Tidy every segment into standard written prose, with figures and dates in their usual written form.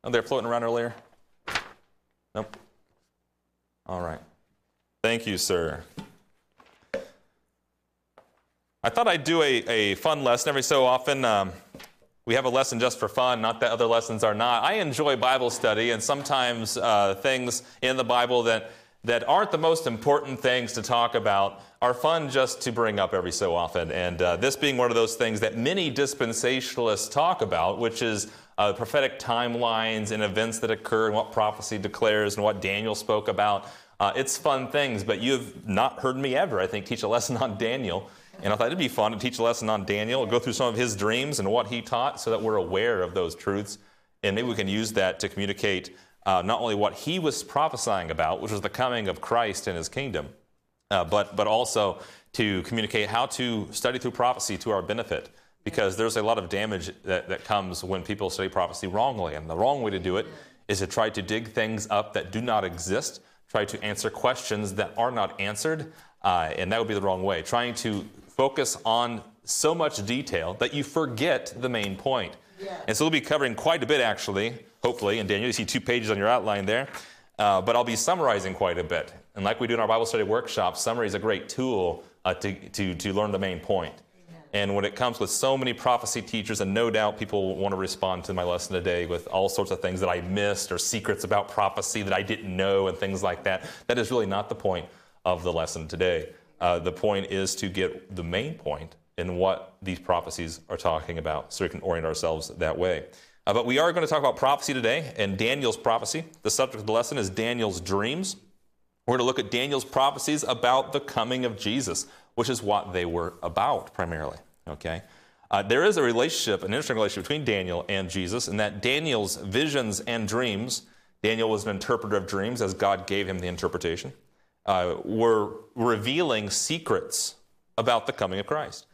Oh, they're floating around earlier? Nope. All right. Thank you, sir. I thought I'd do a fun lesson every so often. We have a lesson just for fun, not that other lessons are not. I enjoy Bible study, and sometimes things in the Bible that aren't the most important things to talk about are fun just to bring up every so often. And this being one of those things that many dispensationalists talk about, which is prophetic timelines and events that occur and what prophecy declares and what Daniel spoke about. It's fun things, but you've not heard me ever, I think, teach a lesson on Daniel. And I thought it'd be fun to teach a lesson on Daniel, go through some of his dreams and what he taught so that we're aware of those truths. And maybe we can use that to communicate not only what he was prophesying about, which was the coming of Christ and his kingdom, but also to communicate how to study through prophecy to our benefit. Because there's a lot of damage that comes when people study prophecy wrongly. And the wrong way to do it is to try to dig things up that do not exist, try to answer questions that are not answered, and that would be the wrong way. Trying to focus on so much detail that you forget the main point. Yeah. And so we'll be covering quite a bit, actually, hopefully. And Daniel, you see 2 pages on your outline there. But I'll be summarizing quite a bit. And like we do in our Bible study workshop, summary is a great tool to learn the main point. Amen. And when it comes with so many prophecy teachers, and no doubt people want to respond to my lesson today with all sorts of things that I missed or secrets about prophecy that I didn't know and things like that, that is really not the point of the lesson today. The point is to get the main point in what these prophecies are talking about so we can orient ourselves that way. But we are going to talk about prophecy today and Daniel's prophecy. The subject of the lesson is Daniel's dreams. We're going to look at Daniel's prophecies about the coming of Jesus, which is what they were about primarily. Okay? There is a relationship, an interesting relationship between Daniel and Jesus, in that Daniel's visions and dreams, Daniel was an interpreter of dreams as God gave him the interpretation, were revealing secrets about the coming of Christ.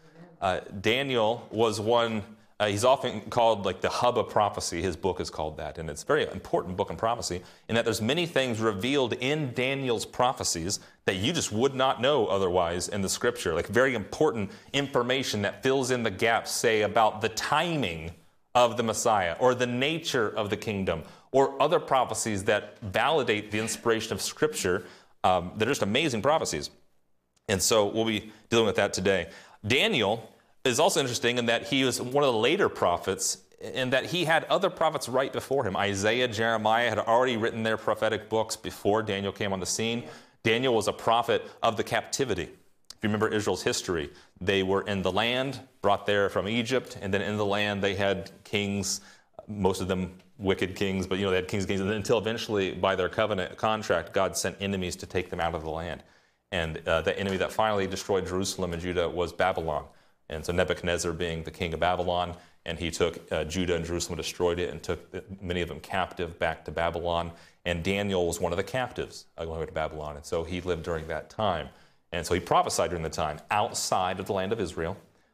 Daniel was one, he's often called like the hub of prophecy. His book is called that, and it's a very important book in prophecy in that there's many things revealed in Daniel's prophecies that you just would not know otherwise in the scripture, like very important information that fills in the gaps, say, about the timing of the Messiah or the nature of the kingdom or other prophecies that validate the inspiration of scripture. They're just amazing prophecies. And so we'll be dealing with that today. Daniel is also interesting in that he was one of the later prophets, in that he had other prophets right before him. Isaiah, Jeremiah had already written their prophetic books before Daniel came on the scene. Daniel was a prophet of the captivity. If you remember Israel's history, they were in the land, brought there from Egypt, and then in the land they had kings, most of them wicked kings, but they had kings, until eventually, by their covenant contract, God sent enemies to take them out of the land. And the enemy that finally destroyed Jerusalem and Judah was Babylon. And so Nebuchadnezzar being the king of Babylon, and he took Judah and Jerusalem, destroyed it, and took many of them captive back to Babylon. And Daniel was one of the captives going away to Babylon. And so he lived during that time. And so he prophesied during the time outside of the land of Israel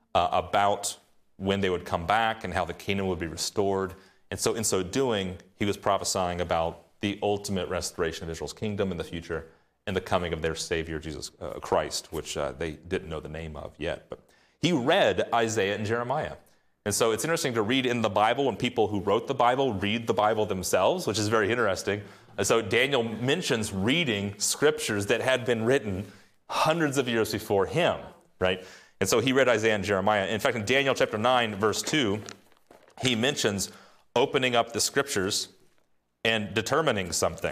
about when they would come back and how the kingdom would be restored. And so in so doing, he was prophesying about the ultimate restoration of Israel's kingdom in the future and the coming of their Savior, Jesus Christ, which they didn't know the name of yet. But he read Isaiah and Jeremiah. And so it's interesting to read in the Bible when people who wrote the Bible read the Bible themselves, which is very interesting. And so Daniel mentions reading scriptures that had been written hundreds of years before him, right? And so he read Isaiah and Jeremiah. In fact, in Daniel chapter 9, verse 2, he mentions opening up the scriptures and determining something.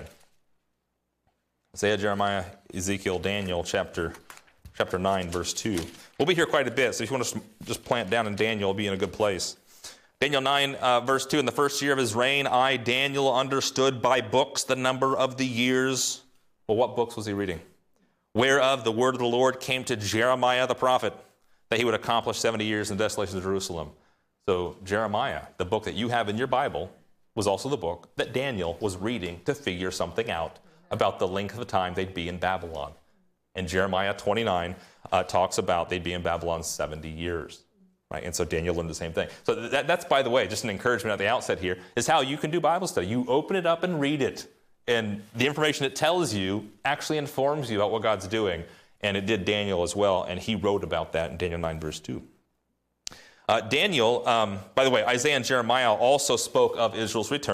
Isaiah, Jeremiah, Ezekiel, Daniel, chapter 9, verse 2. We'll be here quite a bit, so if you want to just plant down in Daniel, we'll be in a good place. Daniel 9, verse 2, in the first year of his reign, I, Daniel, understood by books the number of the years. Well, what books was he reading? Whereof the word of the Lord came to Jeremiah the prophet, that he would accomplish 70 years in the desolation of Jerusalem. So Jeremiah, the book that you have in your Bible, was also the book that Daniel was reading to figure something out about the length of the time they'd be in Babylon. And Jeremiah 29 talks about they'd be in Babylon 70 years. Right? And so Daniel learned the same thing. So that's, by the way, just an encouragement at the outset here, is how you can do Bible study. You open it up and read it. And the information it tells you actually informs you about what God's doing. And it did Daniel as well. And he wrote about that in Daniel 9, verse 2. Daniel, by the way, Isaiah and Jeremiah also spoke of Israel's return.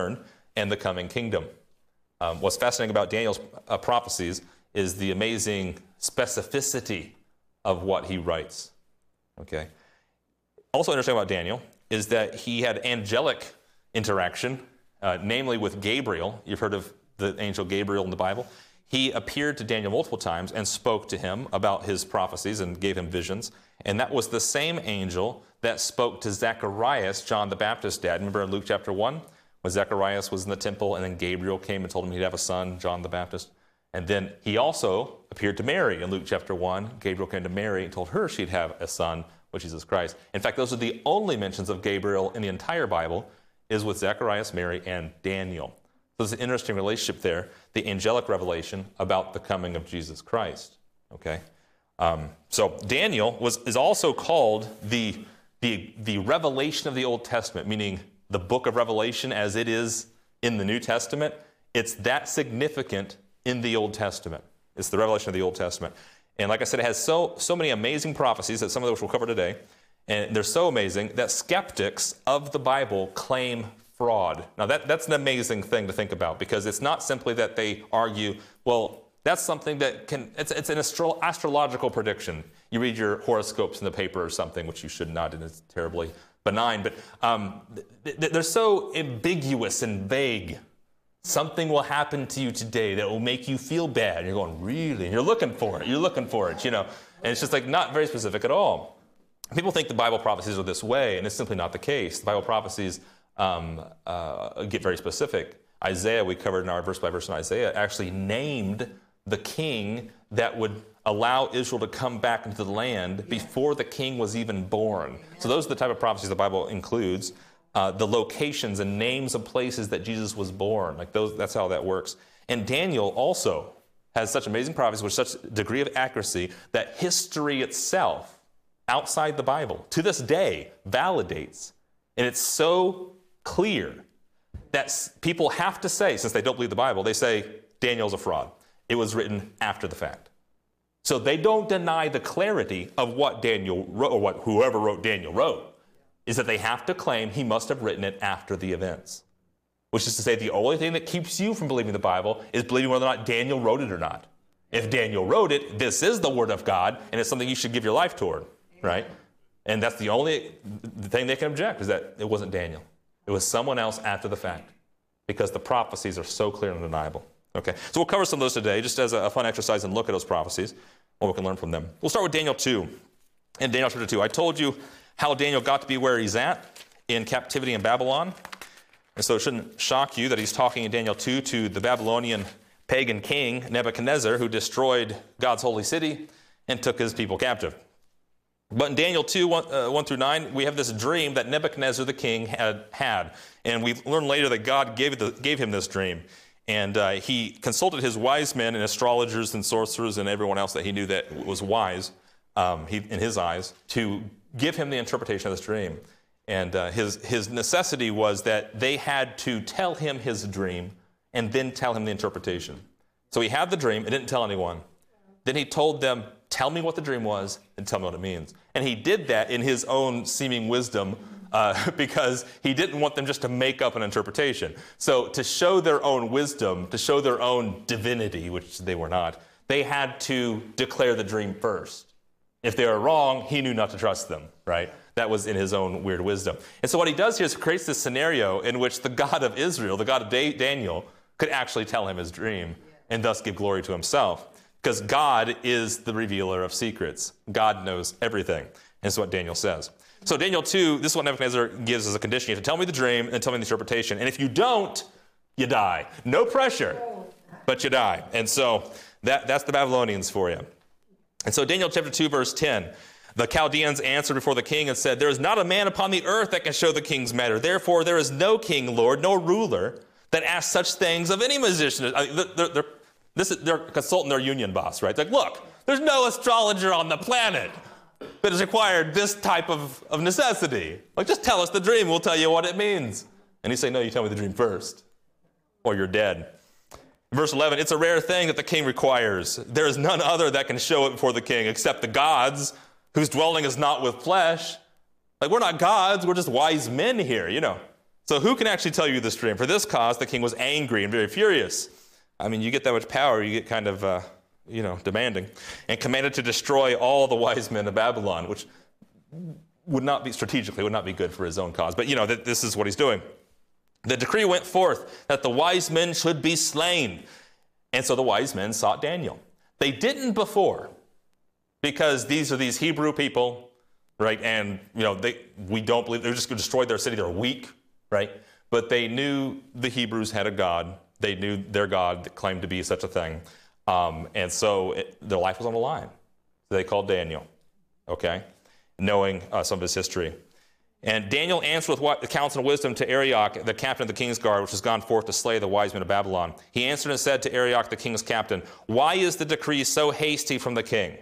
and the coming kingdom. What's fascinating about Daniel's prophecies is the amazing specificity of what he writes. Okay. Also interesting about Daniel is that he had angelic interaction, namely with Gabriel. You've heard of the angel Gabriel in the Bible. He appeared to Daniel multiple times and spoke to him about his prophecies and gave him visions. And that was the same angel that spoke to Zacharias, John the Baptist's dad. Remember in Luke chapter 1, when Zacharias was in the temple and then Gabriel came and told him he'd have a son, John the Baptist. And then he also appeared to Mary in Luke chapter 1. Gabriel came to Mary and told her she'd have a son with Jesus Christ. In fact, those are the only mentions of Gabriel in the entire Bible, is with Zacharias, Mary, and Daniel. So there's an interesting relationship there, the angelic revelation about the coming of Jesus Christ. Okay, so Daniel is also called the revelation of the Old Testament, meaning the book of Revelation as it is in the New Testament. It's that significant in the Old Testament. It's the revelation of the Old Testament. And like I said, it has so many amazing prophecies, that some of which we'll cover today. And they're so amazing that skeptics of the Bible claim fraud. Now that's an amazing thing to think about, because it's not simply that they argue, well, that's something that it's an astrological prediction. You read your horoscopes in the paper or something, which you should not, and it's terribly benign, but they're so ambiguous and vague. Something will happen to you today that will make you feel bad. And you're going, really? And you're looking for it, you know. And it's just like not very specific at all. People think the Bible prophecies are this way, and it's simply not the case. The Bible prophecies get very specific. Isaiah, we covered in our verse-by-verse in Isaiah, actually named the king that would allow Israel to come back into the land before the king was even born. So those are the type of prophecies the Bible includes. The locations and names of places that Jesus was born. Like those, that's how that works. And Daniel also has such amazing prophecies with such a degree of accuracy that history itself, outside the Bible, to this day, validates. And it's so clear that people have to say, since they don't believe the Bible, they say Daniel's a fraud. It was written after the fact. So they don't deny the clarity of what Daniel wrote, or what whoever wrote Daniel wrote. Is that they have to claim he must have written it after the events. Which is to say, the only thing that keeps you from believing the Bible is believing whether or not Daniel wrote it or not. If Daniel wrote it, this is the Word of God, and it's something you should give your life toward, right? And that's the only thing they can object, is that it wasn't Daniel. It was someone else after the fact, because the prophecies are so clear and undeniable. Okay, so we'll cover some of those today, just as a fun exercise and look at those prophecies, what we can learn from them. We'll start with Daniel 2. In Daniel chapter 2, I told you how Daniel got to be where he's at in captivity in Babylon. And so it shouldn't shock you that he's talking in Daniel 2 to the Babylonian pagan king Nebuchadnezzar, who destroyed God's holy city and took his people captive. But in Daniel 2, 1 through 9, we have this dream that Nebuchadnezzar the king had. And we learn later that God gave him this dream. And he consulted his wise men and astrologers and sorcerers and everyone else that he knew that was wise in his eyes to give him the interpretation of this dream. And his necessity was that they had to tell him his dream and then tell him the interpretation. So he had the dream and didn't tell anyone. Then he told them, tell me what the dream was and tell me what it means. And he did that in his own seeming wisdom because he didn't want them just to make up an interpretation. So to show their own wisdom, to show their own divinity, which they were not, they had to declare the dream first. If they were wrong, he knew not to trust them, right? That was in his own weird wisdom. And so what he does here is creates this scenario in which the God of Israel, the God of Daniel, could actually tell him his dream and thus give glory to himself. Because God is the revealer of secrets. God knows everything. And this is what Daniel says. So Daniel 2, this is what Nebuchadnezzar gives as a condition. You have to tell me the dream and tell me the interpretation. And if you don't, you die. No pressure, but you die. And so that's the Babylonians for you. And so Daniel chapter 2, verse 10, the Chaldeans answered before the king and said, there is not a man upon the earth that can show the king's matter. Therefore, there is no king, Lord, no ruler that asks such things of any magician. They're consulting their union boss, right? It's like, look, there's no astrologer on the planet that has required this type of necessity. Like, just tell us the dream. We'll tell you what it means. And he's saying, no, you tell me the dream first, or you're dead. Verse 11, it's a rare thing that the king requires. There is none other that can show it before the king except the gods, whose dwelling is not with flesh. Like, we're not gods. We're just wise men here, you know. So who can actually tell you this dream? For this cause, the king was angry and very furious. I mean, you get that much power, you get kind of, demanding. And commanded to destroy all the wise men of Babylon, which would not be strategically, would not be good for his own cause. But, this is what he's doing. The decree went forth that the wise men should be slain. And so the wise men sought Daniel. They didn't before, because these are these Hebrew people, right? And, we don't believe, they're just going to destroy their city. They're weak, right? But they knew the Hebrews had a God. They knew their God that claimed to be such a thing. And so their life was on the line. So they called Daniel, okay, knowing some of his history. And Daniel answered with what the counsel and wisdom to Arioch, the captain of the king's guard, which has gone forth to slay the wise men of Babylon. He answered and said to Arioch, the king's captain, why is the decree so hasty from the king?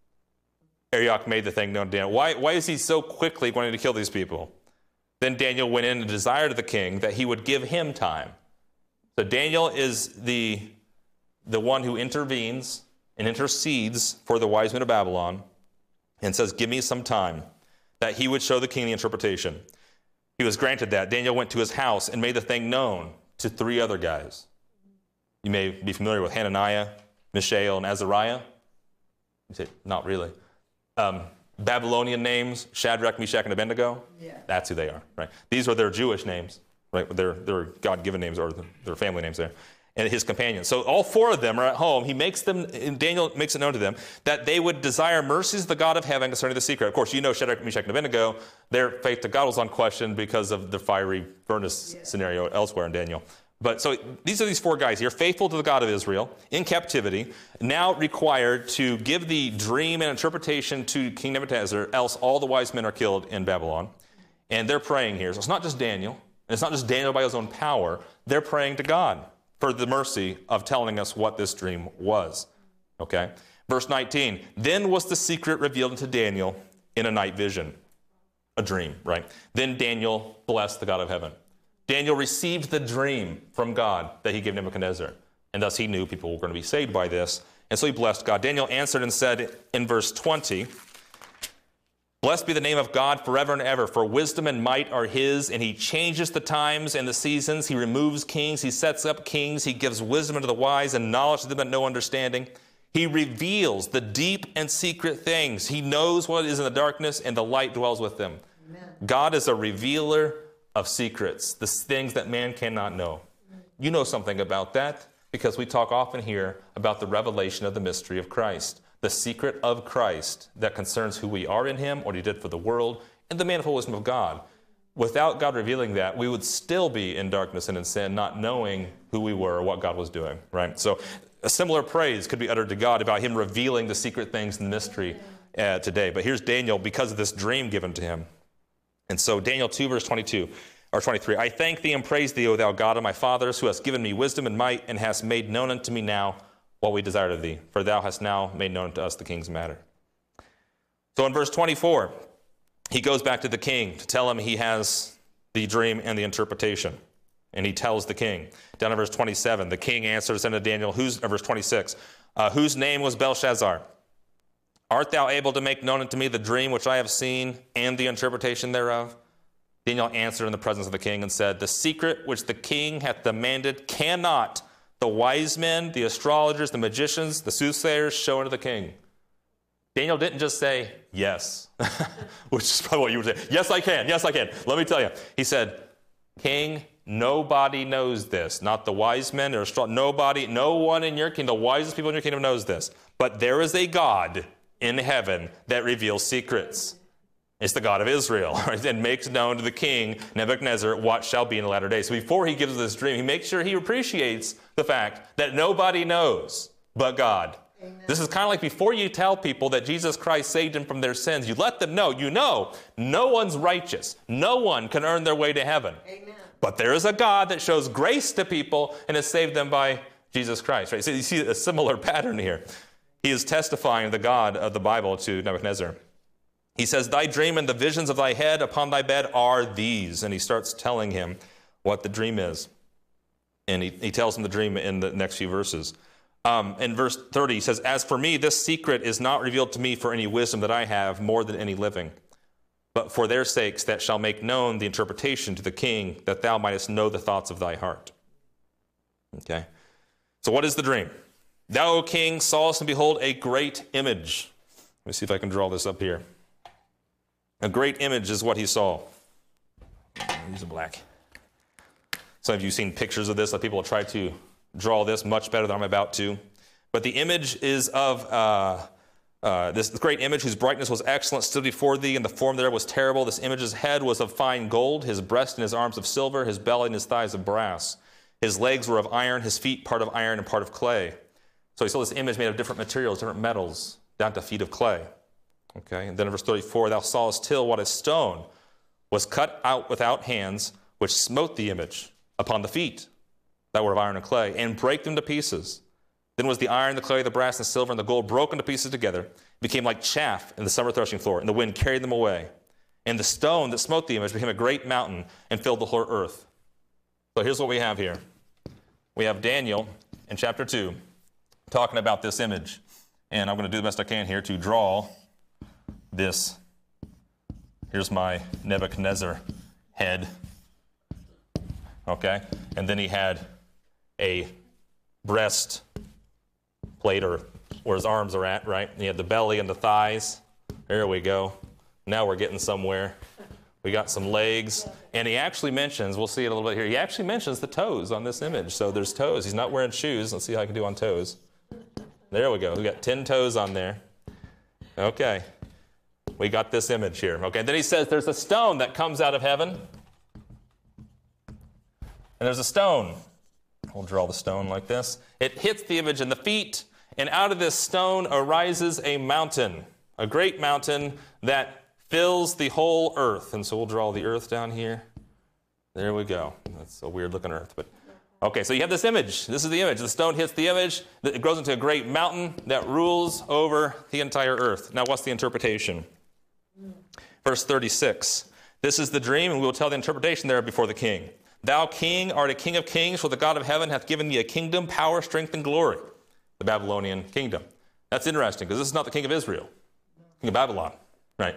Arioch made the thing known to Daniel. Why is he so quickly wanting to kill these people? Then Daniel went in and desired of the king that he would give him time. So Daniel is the one who intervenes and intercedes for the wise men of Babylon and says, give me some time, that he would show the king the interpretation. He was granted that. Daniel went to his house and made the thing known to 3 other guys. You may be familiar with Hananiah, Mishael, and Azariah. You say, not really. Babylonian names, Shadrach, Meshach, and Abednego. Yeah. That's who they are, right? These are their Jewish names, right? Their God-given names or their family names there. And his companions. So all 4 of them are at home. Daniel makes it known to them that they would desire mercies of the God of heaven concerning the secret. Of course, Shadrach, Meshach, and Abednego, their faith to God was on question because of the fiery furnace scenario elsewhere in Daniel. But so these are these 4 guys here, faithful to the God of Israel, in captivity, now required to give the dream and interpretation to King Nebuchadnezzar, else all the wise men are killed in Babylon. And they're praying here. So it's not just Daniel, and it's not just Daniel by his own power. They're praying to God for the mercy of telling us what this dream was. Okay? Verse 19, then was the secret revealed unto Daniel in a night vision. A dream, right? Then Daniel blessed the God of heaven. Daniel received the dream from God that he gave Nebuchadnezzar. And thus he knew people were going to be saved by this. And so he blessed God. Daniel answered and said in verse 20, blessed be the name of God forever and ever, for wisdom and might are his, and he changes the times and the seasons. He removes kings. He sets up kings. He gives wisdom unto the wise and knowledge to them that know understanding. He reveals the deep and secret things. He knows what is in the darkness, and the light dwells with them. Amen. God is a revealer of secrets, the things that man cannot know. You know something about that because we talk often here about the revelation of the mystery of Christ. The secret of Christ that concerns who we are in him, what he did for the world, and the manifold wisdom of God. Without God revealing that, we would still be in darkness and in sin, not knowing who we were or what God was doing, right? So a similar praise could be uttered to God about him revealing the secret things in the mystery today. But here's Daniel because of this dream given to him. And so Daniel 2, verse 22, or 23, I thank thee and praise thee, O thou God of my fathers, who hast given me wisdom and might, and hast made known unto me now what we desired of thee, for thou hast now made known to us the king's matter. So in verse 24, he goes back to the king to tell him he has the dream and the interpretation. And he tells the king. Down in verse 27, the king answers unto Daniel, verse 26, whose name was Belshazzar. Art thou able to make known unto me the dream which I have seen and the interpretation thereof? Daniel answered in the presence of the king and said, the secret which the king hath demanded cannot the wise men, the astrologers, the magicians, the soothsayers show unto the king. Daniel didn't just say, yes, which is probably what you would say. Yes, I can. Yes, I can. Let me tell you. He said, king, nobody knows this. Not the wise men or nobody, no one in your kingdom, the wisest people in your kingdom knows this. But there is a God in heaven that reveals secrets. It's the God of Israel, right? And makes known to the king, Nebuchadnezzar, what shall be in the latter days. So before he gives this dream, he makes sure he appreciates the fact that nobody knows but God. Amen. This is kind of like before you tell people that Jesus Christ saved them from their sins, you let them know, no one's righteous. No one can earn their way to heaven. Amen. But there is a God that shows grace to people and has saved them by Jesus Christ, right? So you see a similar pattern here. He is testifying the God of the Bible to Nebuchadnezzar. He says, thy dream and the visions of thy head upon thy bed are these. And he starts telling him what the dream is. And he tells him the dream in the next few verses. In verse 30, he says, as for me, this secret is not revealed to me for any wisdom that I have more than any living. but for their sakes that shall make known the interpretation to the king, that thou mightest know the thoughts of thy heart. Okay? So what is the dream? Thou, O king, sawest and behold a great image. Let me see if I can draw this up here. A great image is what he saw. Use a black. Some of you have seen pictures of this. Like people will try to draw this much better than I'm about to. But the image is of this great image whose brightness was excellent, stood before thee, and the form thereof was terrible. This image's head was of fine gold, his breast and his arms of silver, his belly and his thighs of brass. His legs were of iron, his feet part of iron and part of clay. So he saw this image made of different materials, different metals, down to feet of clay. Okay, and then in verse 34, thou sawest till what a stone was cut out without hands, which smote the image upon the feet that were of iron and clay, and brake them to pieces. Then was the iron, the clay, the brass, and the silver, and the gold broken to pieces together, became like chaff in the summer threshing floor, and the wind carried them away. And the stone that smote the image became a great mountain and filled the whole earth. So here's what we have here. We have Daniel in chapter 2 talking about this image. And I'm going to do the best I can here to draw this. Here's my Nebuchadnezzar head. Okay? And then he had a breast plate, or where his arms are at, right? And he had the belly and the thighs. There we go. Now we're getting somewhere. We got some legs. And he actually mentions, we'll see it a little bit here, he actually mentions the toes on this image. So there's toes. He's not wearing shoes. Let's see how I can do on toes. There we go. We got 10 toes on there. Okay. We got this image here. Okay. And then he says there's a stone that comes out of heaven. And there's a stone. We'll draw the stone like this. It hits the image in the feet, and out of this stone arises a mountain, a great mountain that fills the whole earth. And so we'll draw the earth down here. There we go. That's a weird looking earth, but okay, so you have this image. This is the image. The stone hits the image. It grows into a great mountain that rules over the entire earth. Now, what's the interpretation? Verse 36. This is the dream, and we will tell the interpretation there before the king. Thou, king, art a king of kings, for the God of heaven hath given thee a kingdom, power, strength, and glory. The Babylonian kingdom. That's interesting, because this is not the king of Israel. King of Babylon, right?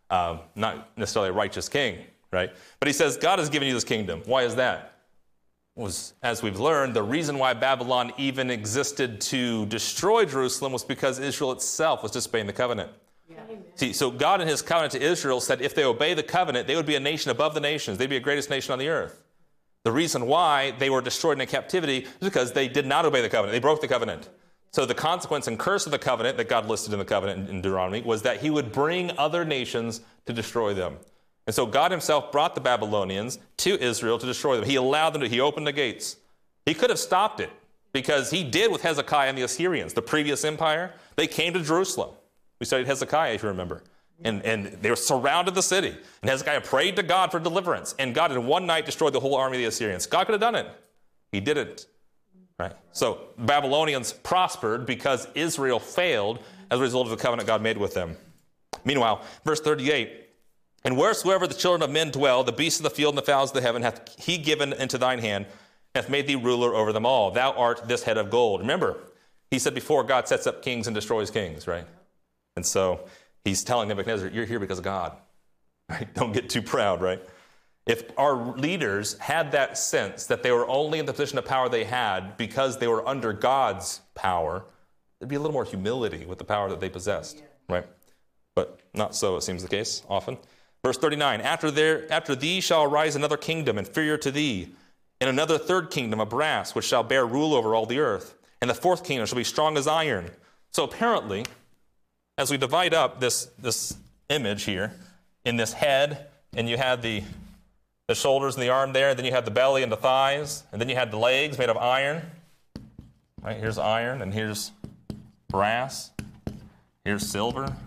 Not necessarily a righteous king, right? But he says, God has given you this kingdom. Why is that? Was, as we've learned, the reason why Babylon even existed to destroy Jerusalem was because Israel itself was disobeying the covenant. Yeah. See, so God in his covenant to Israel said if they obey the covenant, they would be a nation above the nations. They'd be the greatest nation on the earth. The reason why they were destroyed in captivity is because they did not obey the covenant. They broke the covenant. So the consequence and curse of the covenant that God listed in the covenant in Deuteronomy was that he would bring other nations to destroy them. And so God himself brought the Babylonians to Israel to destroy them. He allowed them to, he opened the gates. He could have stopped it because he did with Hezekiah and the Assyrians, the previous empire. They came to Jerusalem. We studied Hezekiah, if you remember. And they were surrounded the city. And Hezekiah prayed to God for deliverance. And God in one night destroyed the whole army of the Assyrians. God could have done it. He didn't. Right? So Babylonians prospered because Israel failed as a result of the covenant God made with them. Meanwhile, verse 38, and wheresoever the children of men dwell, the beasts of the field and the fowls of the heaven hath he given into thine hand, hath made thee ruler over them all. Thou art this head of gold. Remember, he said before, God sets up kings and destroys kings, right? And so he's telling Nebuchadnezzar, you're here because of God. Right? Don't get too proud, right? If our leaders had that sense that they were only in the position of power they had because they were under God's power, there'd be a little more humility with the power that they possessed, right? But not so, it seems the case, often. Verse 39, after thee shall arise another kingdom inferior to thee, and another third kingdom of brass, which shall bear rule over all the earth. And the fourth kingdom shall be strong as iron. So apparently, as we divide up this image here, in this head, and you had the shoulders and the arm there, then you had the belly and the thighs, and then you had the legs made of iron. Right, here's iron, and here's brass. Here's silver,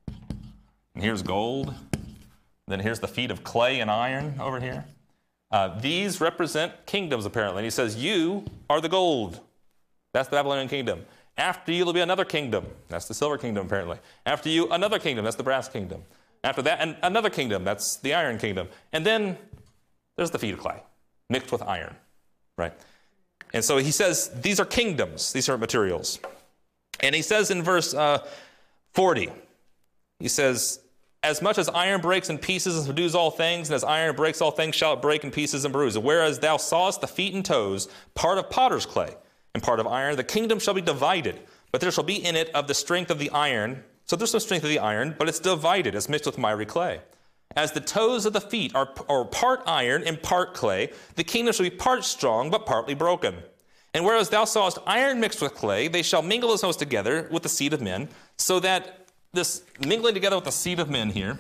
and here's gold. Then here's the feet of clay and iron over here. These represent kingdoms, apparently. And he says, you are the gold. That's the Babylonian kingdom. After you, there'll be another kingdom. That's the silver kingdom, apparently. After you, another kingdom. That's the brass kingdom. After that, another kingdom. That's the iron kingdom. And then there's the feet of clay, mixed with iron, right? And so he says, these are kingdoms. These are materials. And he says in verse 40, he says, as much as iron breaks in pieces and subdues all things, and as iron breaks all things, shall it break in pieces and bruise. Whereas thou sawest the feet and toes, part of potter's clay and part of iron, the kingdom shall be divided, but there shall be in it of the strength of the iron. So there's no strength of the iron, but it's divided, it's mixed with miry clay. As the toes of the feet are part iron and part clay, the kingdom shall be part strong, but partly broken. And whereas thou sawest iron mixed with clay, they shall mingle themselves together with the seed of men, so that this mingling together with the seed of men here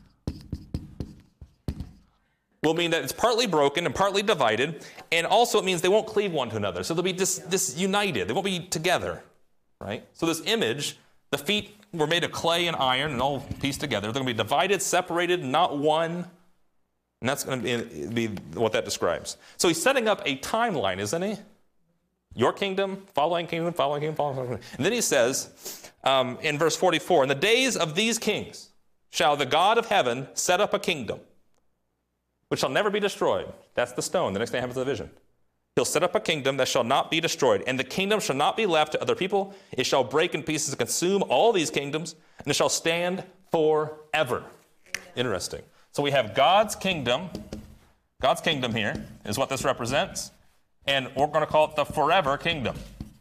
will mean that it's partly broken and partly divided, and also it means they won't cleave one to another. So they'll be disunited. They won't be together, right? So this image, the feet were made of clay and iron and all pieced together. They're going to be divided, separated, not one. And that's going to be what that describes. So he's setting up a timeline, isn't he? Your kingdom, following kingdom, following kingdom, following kingdom. And then he says in verse 44, in the days of these kings shall the God of heaven set up a kingdom which shall never be destroyed. That's the stone. The next thing happens in the vision. He'll set up a kingdom that shall not be destroyed, and the kingdom shall not be left to other people. It shall break in pieces and consume all these kingdoms, and it shall stand forever. Interesting. So we have God's kingdom. God's kingdom here is what this represents, and we're going to call it the forever kingdom.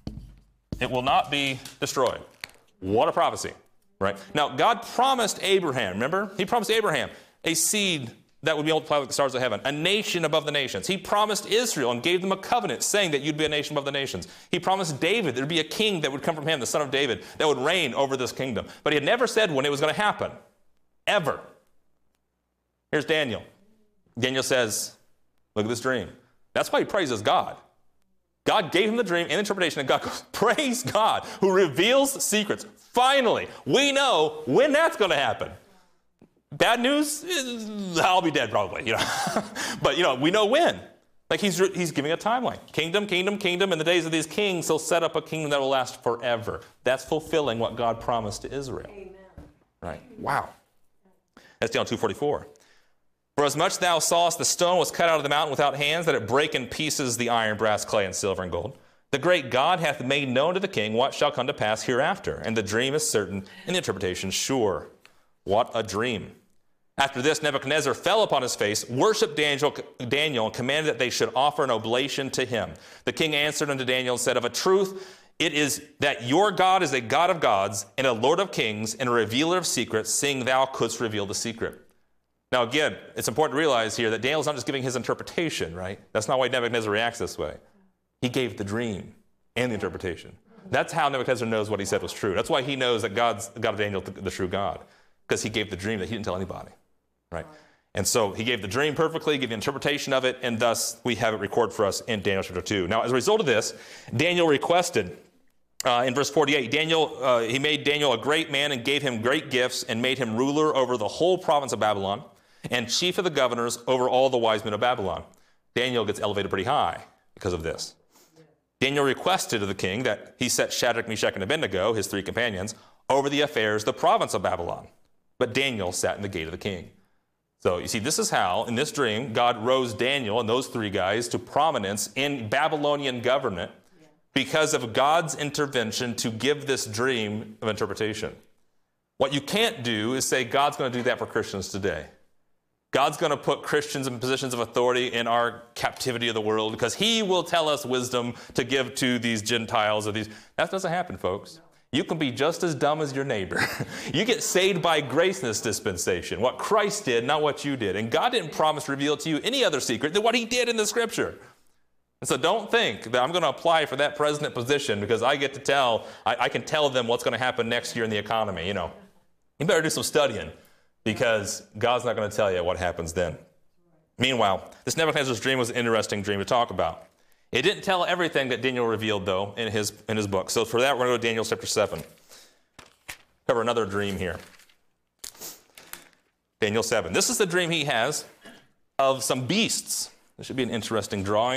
It will not be destroyed. What a prophecy, right? Now, God promised Abraham, remember? He promised Abraham a seed that would be multiplied like the stars of heaven, a nation above the nations. He promised Israel and gave them a covenant saying that you'd be a nation above the nations. He promised David there'd be a king that would come from him, the son of David, that would reign over this kingdom. But he had never said when it was going to happen, ever. Here's Daniel. Daniel says, look at this dream. That's why he praises God. God gave him the dream and interpretation, and God goes, praise God, who reveals secrets. Finally, we know when that's going to happen. Bad news, I'll be dead probably, But, we know when. Like he's giving a timeline. Kingdom, kingdom, kingdom. In the days of these kings, he'll set up a kingdom that will last forever. That's fulfilling what God promised to Israel. Amen. Right. Wow. That's Daniel 2:44. For as much thou sawest the stone was cut out of the mountain without hands, that it break in pieces the iron, brass, clay, and silver and gold. The great God hath made known to the king what shall come to pass hereafter. And the dream is certain, and the interpretation sure. What a dream. After this, Nebuchadnezzar fell upon his face, worshipped Daniel, and commanded that they should offer an oblation to him. The king answered unto Daniel and said, of a truth, it is that your God is a God of gods, and a Lord of kings, and a revealer of secrets, seeing thou couldst reveal the secret. Now again, it's important to realize here that Daniel's not just giving his interpretation, right? That's not why Nebuchadnezzar reacts this way. He gave the dream and the interpretation. That's how Nebuchadnezzar knows what he said was true. That's why he knows that God's the God of Daniel, the true God, because he gave the dream that he didn't tell anybody. Right? And so he gave the dream perfectly, gave the interpretation of it, and thus we have it recorded for us in Daniel chapter 2. Now, as a result of this, Daniel requested, in verse 48, he made Daniel a great man and gave him great gifts and made him ruler over the whole province of Babylon and chief of the governors over all the wise men of Babylon. Daniel gets elevated pretty high because of this. Daniel requested of the king that he set Shadrach, Meshach, and Abednego, his three companions, over the affairs of the province of Babylon. But Daniel sat in the gate of the king. So you see, this is how, in this dream, God rose Daniel and those three guys to prominence in Babylonian government because of God's intervention to give this dream of interpretation. What you can't do is say God's going to do that for Christians today. God's going to put Christians in positions of authority in our captivity of the world because he will tell us wisdom to give to these Gentiles or these. That doesn't happen, folks. You can be just as dumb as your neighbor. You get saved by grace in this dispensation. What Christ did, not what you did. And God didn't promise to reveal to you any other secret than what he did in the scripture. And so don't think that I'm going to apply for that president position because I get to tell, I can tell them what's going to happen next year in the economy. You better do some studying because God's not going to tell you what happens then. Meanwhile, this Nebuchadnezzar's dream was an interesting dream to talk about. It didn't tell everything that Daniel revealed, though, in his book. So for that, we're going to go to Daniel chapter 7. Cover another dream here. Daniel 7. This is the dream he has of some beasts. This should be an interesting drawing.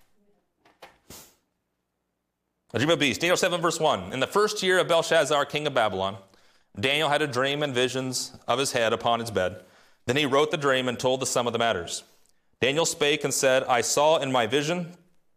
A dream of beasts. Daniel 7, verse 1. In the first year of Belshazzar, king of Babylon, Daniel had a dream and visions of his head upon his bed. Then he wrote the dream and told the sum of the matters. Daniel spake and said, I saw in my vision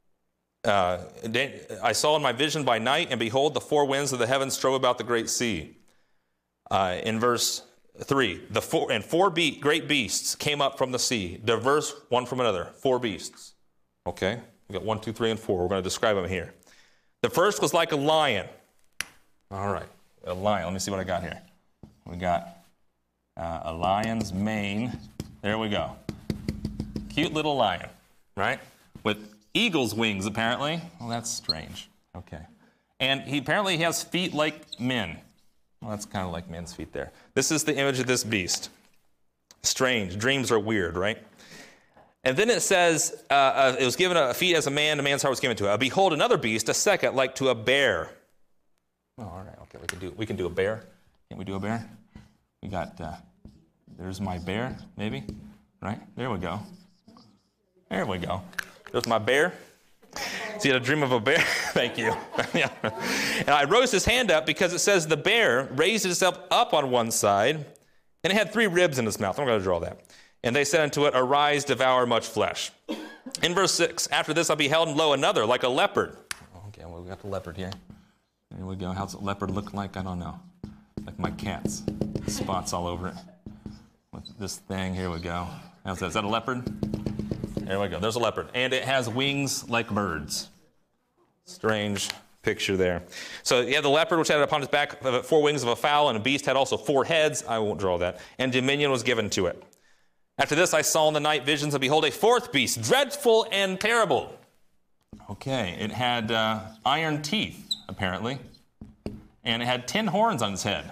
by night, and behold, the four winds of the heavens strove about the great sea. In verse 3. Four great beasts came up from the sea, diverse one from another. 4 beasts. Okay, we got 1, 2, 3, and 4. We're going to describe them here. The first was like a lion. All right, a lion. Let me see what I got here. We got a lion's mane. There we go. Cute little lion, right? With eagle's wings, apparently. Well, that's strange. Okay. And he apparently has feet like men. Well, that's kind of like men's feet there. This is the image of this beast. Strange. Dreams are weird, right? And then it says, it was given a feet as a man, a man's heart was given to it. Behold, another beast, a second, like to a bear. Oh, all right, okay, we can do a bear. Can't we do a bear? We got, there's my bear, maybe, right? There we go. There we go. There's my bear. See, I dream of a bear. Thank you. Yeah. And I rose his hand up because it says the bear raised itself up on one side, and it had 3 ribs in its mouth. I'm going to draw that. And they said unto it, arise, devour much flesh. In verse 6, after this I beheld, and lo, another, like a leopard. Okay, well, we got the leopard here. There we go. How's a leopard look like? I don't know. Like my cat's. Spots all over it. With this thing, here we go. How's that? Is that a leopard? There we go. There's a leopard. And it has wings like birds. Strange picture there. So you have the leopard, which had upon his back 4 wings of a fowl, and a beast had also 4 heads. I won't draw that. And dominion was given to it. After this I saw in the night visions, and behold, a 4th beast, dreadful and terrible. Okay, it had iron teeth, apparently. And it had 10 horns on its head.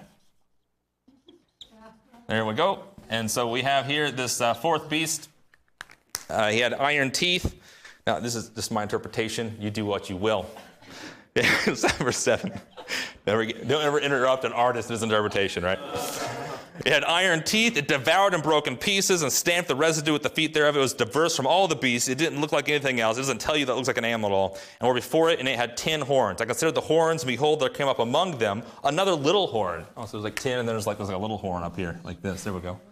There we go. And so we have here this 4th beast. He had iron teeth. Now, this is just my interpretation. You do what you will. Verse 7. Don't ever interrupt an artist in his interpretation, right? It had iron teeth. It devoured and broke in pieces and stamped the residue with the feet thereof. It was diverse from all the beasts. It didn't look like anything else. It doesn't tell you that it looks like an animal at all. And were before it, and it had 10 horns. I considered the horns, and behold, there came up among them another little horn. Oh, so there's like 10, and then there's like a little horn up here, like this. There we go.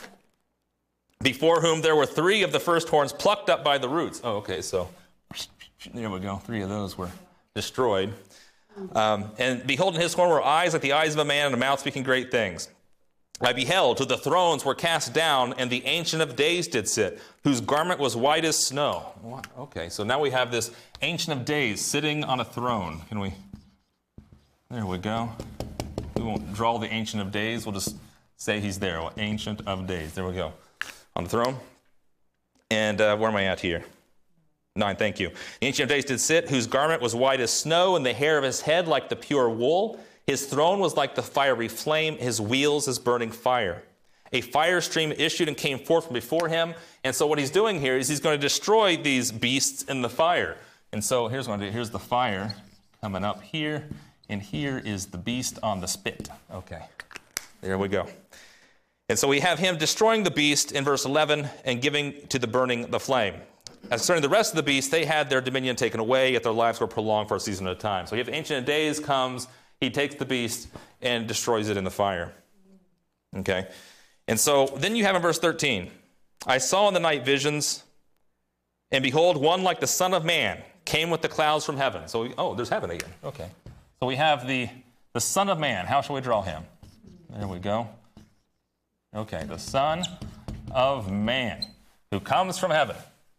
Before whom there were 3 of the first horns plucked up by the roots. Oh, okay, so there we go. 3 of those were destroyed. And behold, in his horn were eyes like the eyes of a man, and a mouth speaking great things. I beheld, till the thrones were cast down, and the Ancient of Days did sit, whose garment was white as snow. What? Okay, so now we have this Ancient of Days sitting on a throne. Can we? There we go. We won't draw the Ancient of Days. We'll just say he's there. Ancient of Days. There we go. On the throne. And where am I at here? 9, thank you. The Ancient of Days did sit, whose garment was white as snow, and the hair of his head like the pure wool. His throne was like the fiery flame, his wheels as burning fire. A fire stream issued and came forth from before him. And so what he's doing here is he's going to destroy these beasts in the fire. And so here's what I'm going to do. Here's the fire coming up here, and here is the beast on the spit. Okay, there we go. And so we have him destroying the beast in verse 11 and giving to the burning the flame. As concerning the rest of the beasts, they had their dominion taken away, yet their lives were prolonged for a season at a time. So you have the Ancient of Days comes, he takes the beast and destroys it in the fire. Okay? And so then you have in verse 13, I saw in the night visions, and behold, one like the Son of Man came with the clouds from heaven. So, there's heaven again. Okay. So we have the Son of Man. How shall we draw him? There we go. Okay, the Son of Man who comes from heaven.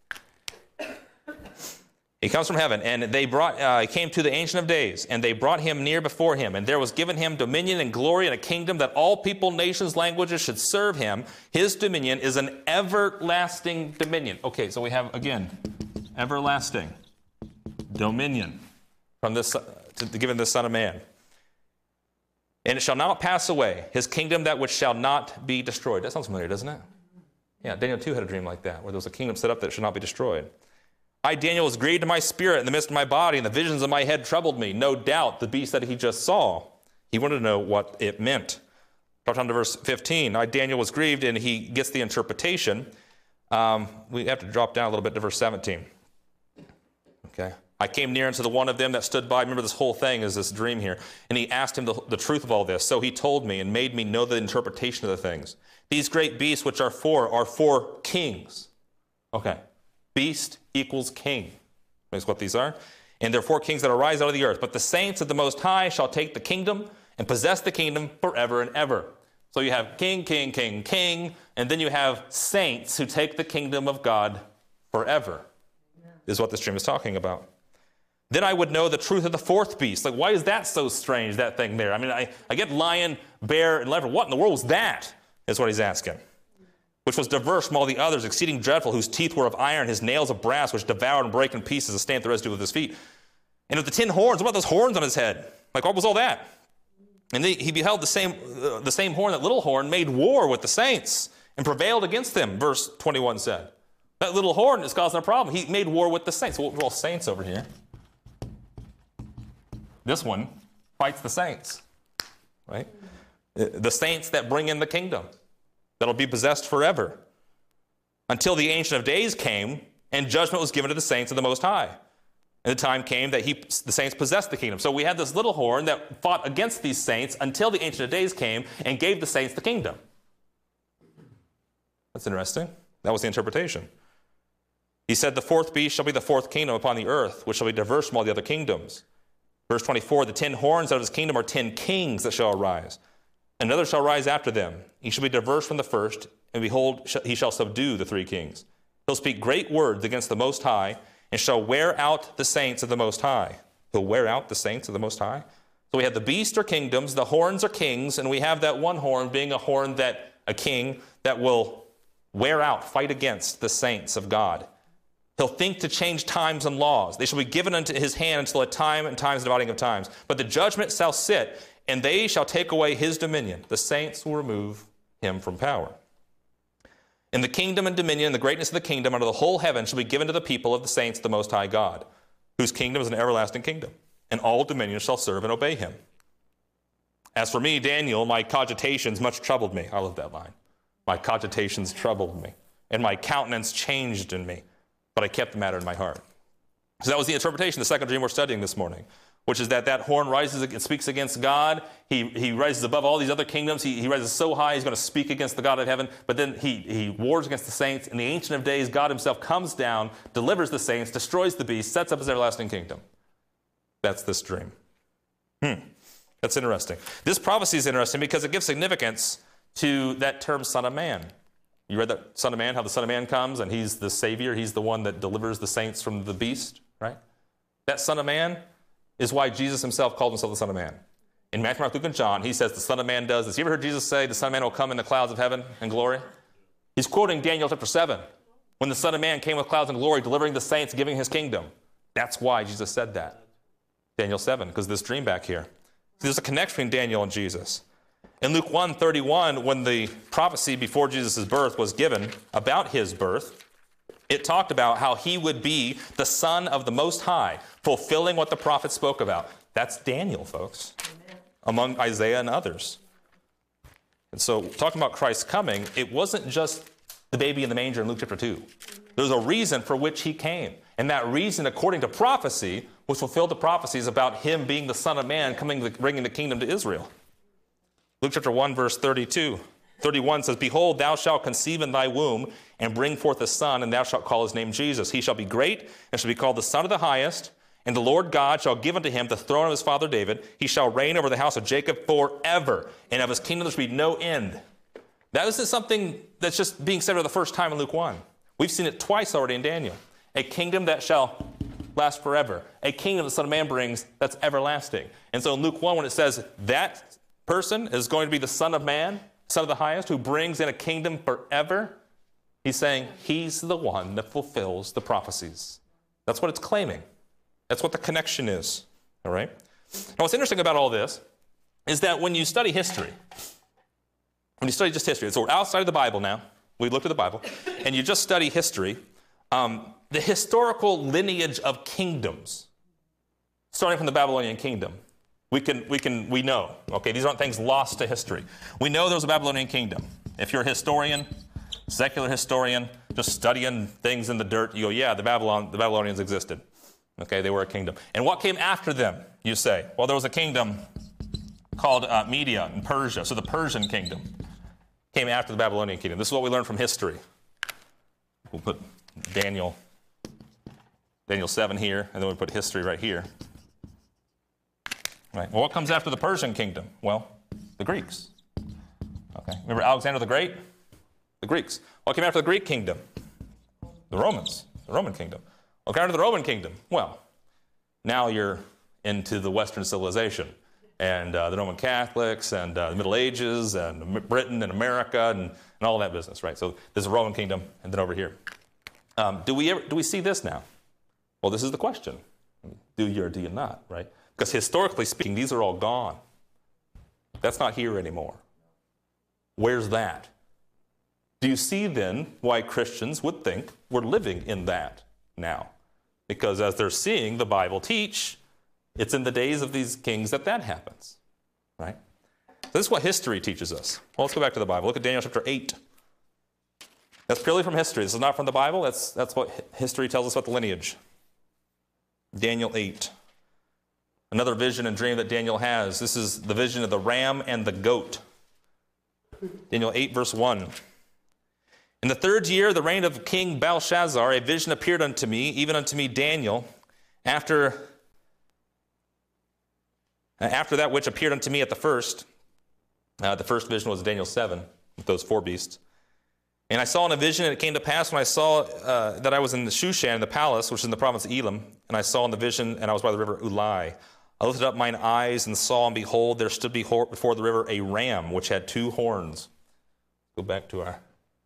He comes from heaven, and they came to the Ancient of Days, and they brought him near before him, and there was given him dominion and glory and a kingdom that all people, nations, languages should serve him. His dominion is an everlasting dominion. Okay, so we have, again, everlasting dominion from this, given the Son of Man. And it shall not pass away, his kingdom that which shall not be destroyed. That sounds familiar, doesn't it? Yeah, Daniel 2 had a dream like that, where there was a kingdom set up that should not be destroyed. I, Daniel, was grieved in my spirit in the midst of my body, and the visions of my head troubled me. No doubt the beast that he just saw, he wanted to know what it meant. Drop down to verse 15. I, Daniel, was grieved, and he gets the interpretation. We have to drop down a little bit to verse 17. Okay. I came near unto the one of them that stood by. Remember, this whole thing is this dream here. And he asked him the truth of all this. So he told me and made me know the interpretation of the things. These great beasts which are four kings. Okay. Beast equals king. That's what these are. And there are 4 kings that arise out of the earth. But the saints of the Most High shall take the kingdom and possess the kingdom forever and ever. So you have king, king, king, king, and then you have saints who take the kingdom of God forever, is what this dream is talking about. Then I would know the truth of the fourth beast. Like, why is that so strange, that thing there? I mean, I get lion, bear, and leopard. What in the world was that? Is what he's asking. Which was diverse from all the others, exceeding dreadful, whose teeth were of iron, his nails of brass, which devoured and brake in pieces and stamped the residue with his feet. And of the 10 horns, what about those horns on his head? Like, what was all that? And he beheld the same horn, that little horn, made war with the saints and prevailed against them, verse 21 said. That little horn is causing a problem. He made war with the saints. Well, we're all saints over here. This one fights the saints, right? The saints that bring in the kingdom that'll be possessed forever until the Ancient of Days came and judgment was given to the saints of the Most High. And the time came that the saints possessed the kingdom. So we had this little horn that fought against these saints until the Ancient of Days came and gave the saints the kingdom. That's interesting. That was the interpretation. He said, the fourth beast shall be the fourth kingdom upon the earth, which shall be diverse from all the other kingdoms. Verse 24, the 10 horns out of his kingdom are 10 kings that shall arise. Another shall rise after them. He shall be diverse from the first, and behold, he shall subdue the 3 kings. He'll speak great words against the Most High, and shall wear out the saints of the Most High. He'll wear out the saints of the Most High. So we have the beast or kingdoms, the horns are kings, and we have that one horn being a king that will wear out, fight against the saints of God. He'll think to change times and laws. They shall be given unto his hand until a time and times dividing of times. But the judgment shall sit, and they shall take away his dominion. The saints will remove him from power. And the kingdom and dominion and the greatness of the kingdom under the whole heaven shall be given to the people of the saints of the Most High God, whose kingdom is an everlasting kingdom, and all dominions shall serve and obey him. As for me, Daniel, my cogitations much troubled me. I love that line. My cogitations troubled me, and my countenance changed in me. But I kept the matter in my heart. So that was the interpretation of the second dream we're studying this morning, which is that horn rises and speaks against God. He rises above all these other kingdoms. He rises so high, he's going to speak against the God of heaven. But then he wars against the saints. In the Ancient of Days, God himself comes down, delivers the saints, destroys the beast, sets up his everlasting kingdom. That's this dream. That's interesting. This prophecy is interesting because it gives significance to that term, Son of Man. You read that Son of Man, how the Son of Man comes and he's the Savior. He's the one that delivers the saints from the beast, right? That Son of Man is why Jesus himself called himself the Son of Man. In Matthew, Mark, Luke, and John, he says the Son of Man does this. You ever heard Jesus say the Son of Man will come in the clouds of heaven in glory? He's quoting Daniel chapter 7, when the Son of Man came with clouds and glory, delivering the saints, giving his kingdom. That's why Jesus said that. Daniel 7, because this dream back here. See, there's a connection between Daniel and Jesus. In Luke 1:31, when the prophecy before Jesus' birth was given about his birth, it talked about how he would be the Son of the Most High, fulfilling what the prophet spoke about. That's Daniel, folks, among Isaiah and others. And so, talking about Christ's coming, it wasn't just the baby in the manger in Luke chapter 2. There's a reason for which he came. And that reason, according to prophecy, was fulfilled the prophecies about him being the Son of Man, bringing the kingdom to Israel. Luke chapter 1, verse 31 says, behold, thou shalt conceive in thy womb and bring forth a son, and thou shalt call his name Jesus. He shall be great and shall be called the Son of the Highest, and the Lord God shall give unto him the throne of his father David. He shall reign over the house of Jacob forever, and of his kingdom there shall be no end. That isn't something that's just being said for the first time in Luke 1. We've seen it twice already in Daniel. A kingdom that shall last forever. A kingdom the Son of Man brings that's everlasting. And so in Luke 1, when it says that person is going to be the Son of Man, Son of the Highest, who brings in a kingdom forever, he's saying he's the one that fulfills the prophecies. That's what it's claiming. That's what the connection is. All right? Now, what's interesting about all this is that when you study history, when you study just history, so we're outside of the Bible now. We looked at the Bible, and you just study history. The historical lineage of kingdoms, starting from the Babylonian kingdom, we know. Okay, these aren't things lost to history. We know there was a Babylonian kingdom. If you're a historian, secular historian, just studying things in the dirt, you go, yeah, the Babylonians existed. Okay, they were a kingdom. And what came after them, you say? Well, there was a kingdom called Media and Persia. So the Persian kingdom came after the Babylonian kingdom. This is what we learn from history. We'll put Daniel 7 here, and then we put history right here. Right. Well, what comes after the Persian kingdom? Well, the Greeks. Okay. Remember Alexander the Great? The Greeks. What came after the Greek kingdom? The Romans. The Roman kingdom. What came after the Roman kingdom? Well, now you're into the Western civilization. And the Roman Catholics and the Middle Ages and Britain and America and all that business, right? So there's a Roman kingdom and then over here. Do we see this now? Well, this is the question. Do you or do you not, right? Because historically speaking, these are all gone. That's not here anymore. Where's that? Do you see then why Christians would think we're living in that now? Because as they're seeing the Bible teach, it's in the days of these kings that happens, right? So this is what history teaches us. Well, let's go back to the Bible. Look at Daniel chapter 8. That's purely from history. This is not from the Bible. That's what history tells us about the lineage. Daniel 8. Another vision and dream that Daniel has. This is the vision of the ram and the goat. Daniel 8, verse 1. In the 3rd year of the reign of King Belshazzar, a vision appeared unto me, even unto me Daniel, after that which appeared unto me at the first. The first vision was Daniel 7, with those 4 beasts. And I saw in a vision, and it came to pass when I saw that I was in the Shushan, the palace, which is in the province of Elam, and I saw in the vision, and I was by the river Ulai. I lifted up mine eyes and saw, and behold, there stood before the river a ram, which had 2 horns. Go back to our...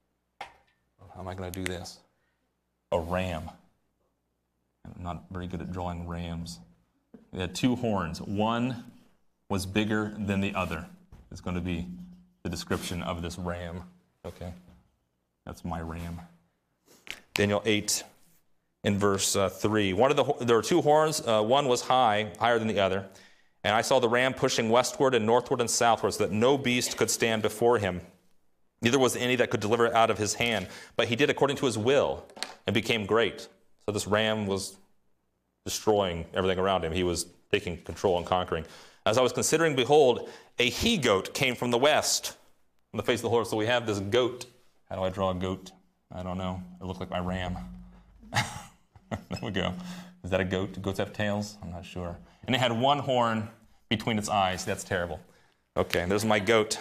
How am I going to do this? A ram. I'm not very good at drawing rams. It had 2 horns. One was bigger than the other. It's going to be the description of this ram. Okay? That's my ram. Daniel 8 in verse 3. There were 2 horns. One was higher than the other. And I saw the ram pushing westward and northward and southward so that no beast could stand before him. Neither was any that could deliver it out of his hand. But he did according to his will and became great. So this ram was destroying everything around him. He was taking control and conquering. As I was considering, behold, a he-goat came from the west on the face of the horse. So we have this goat. How do I draw a goat? I don't know. It looked like my ram. There we go. Is that a goat? Do goats have tails? I'm not sure. And it had 1 horn between its eyes. That's terrible. Okay, there's my goat.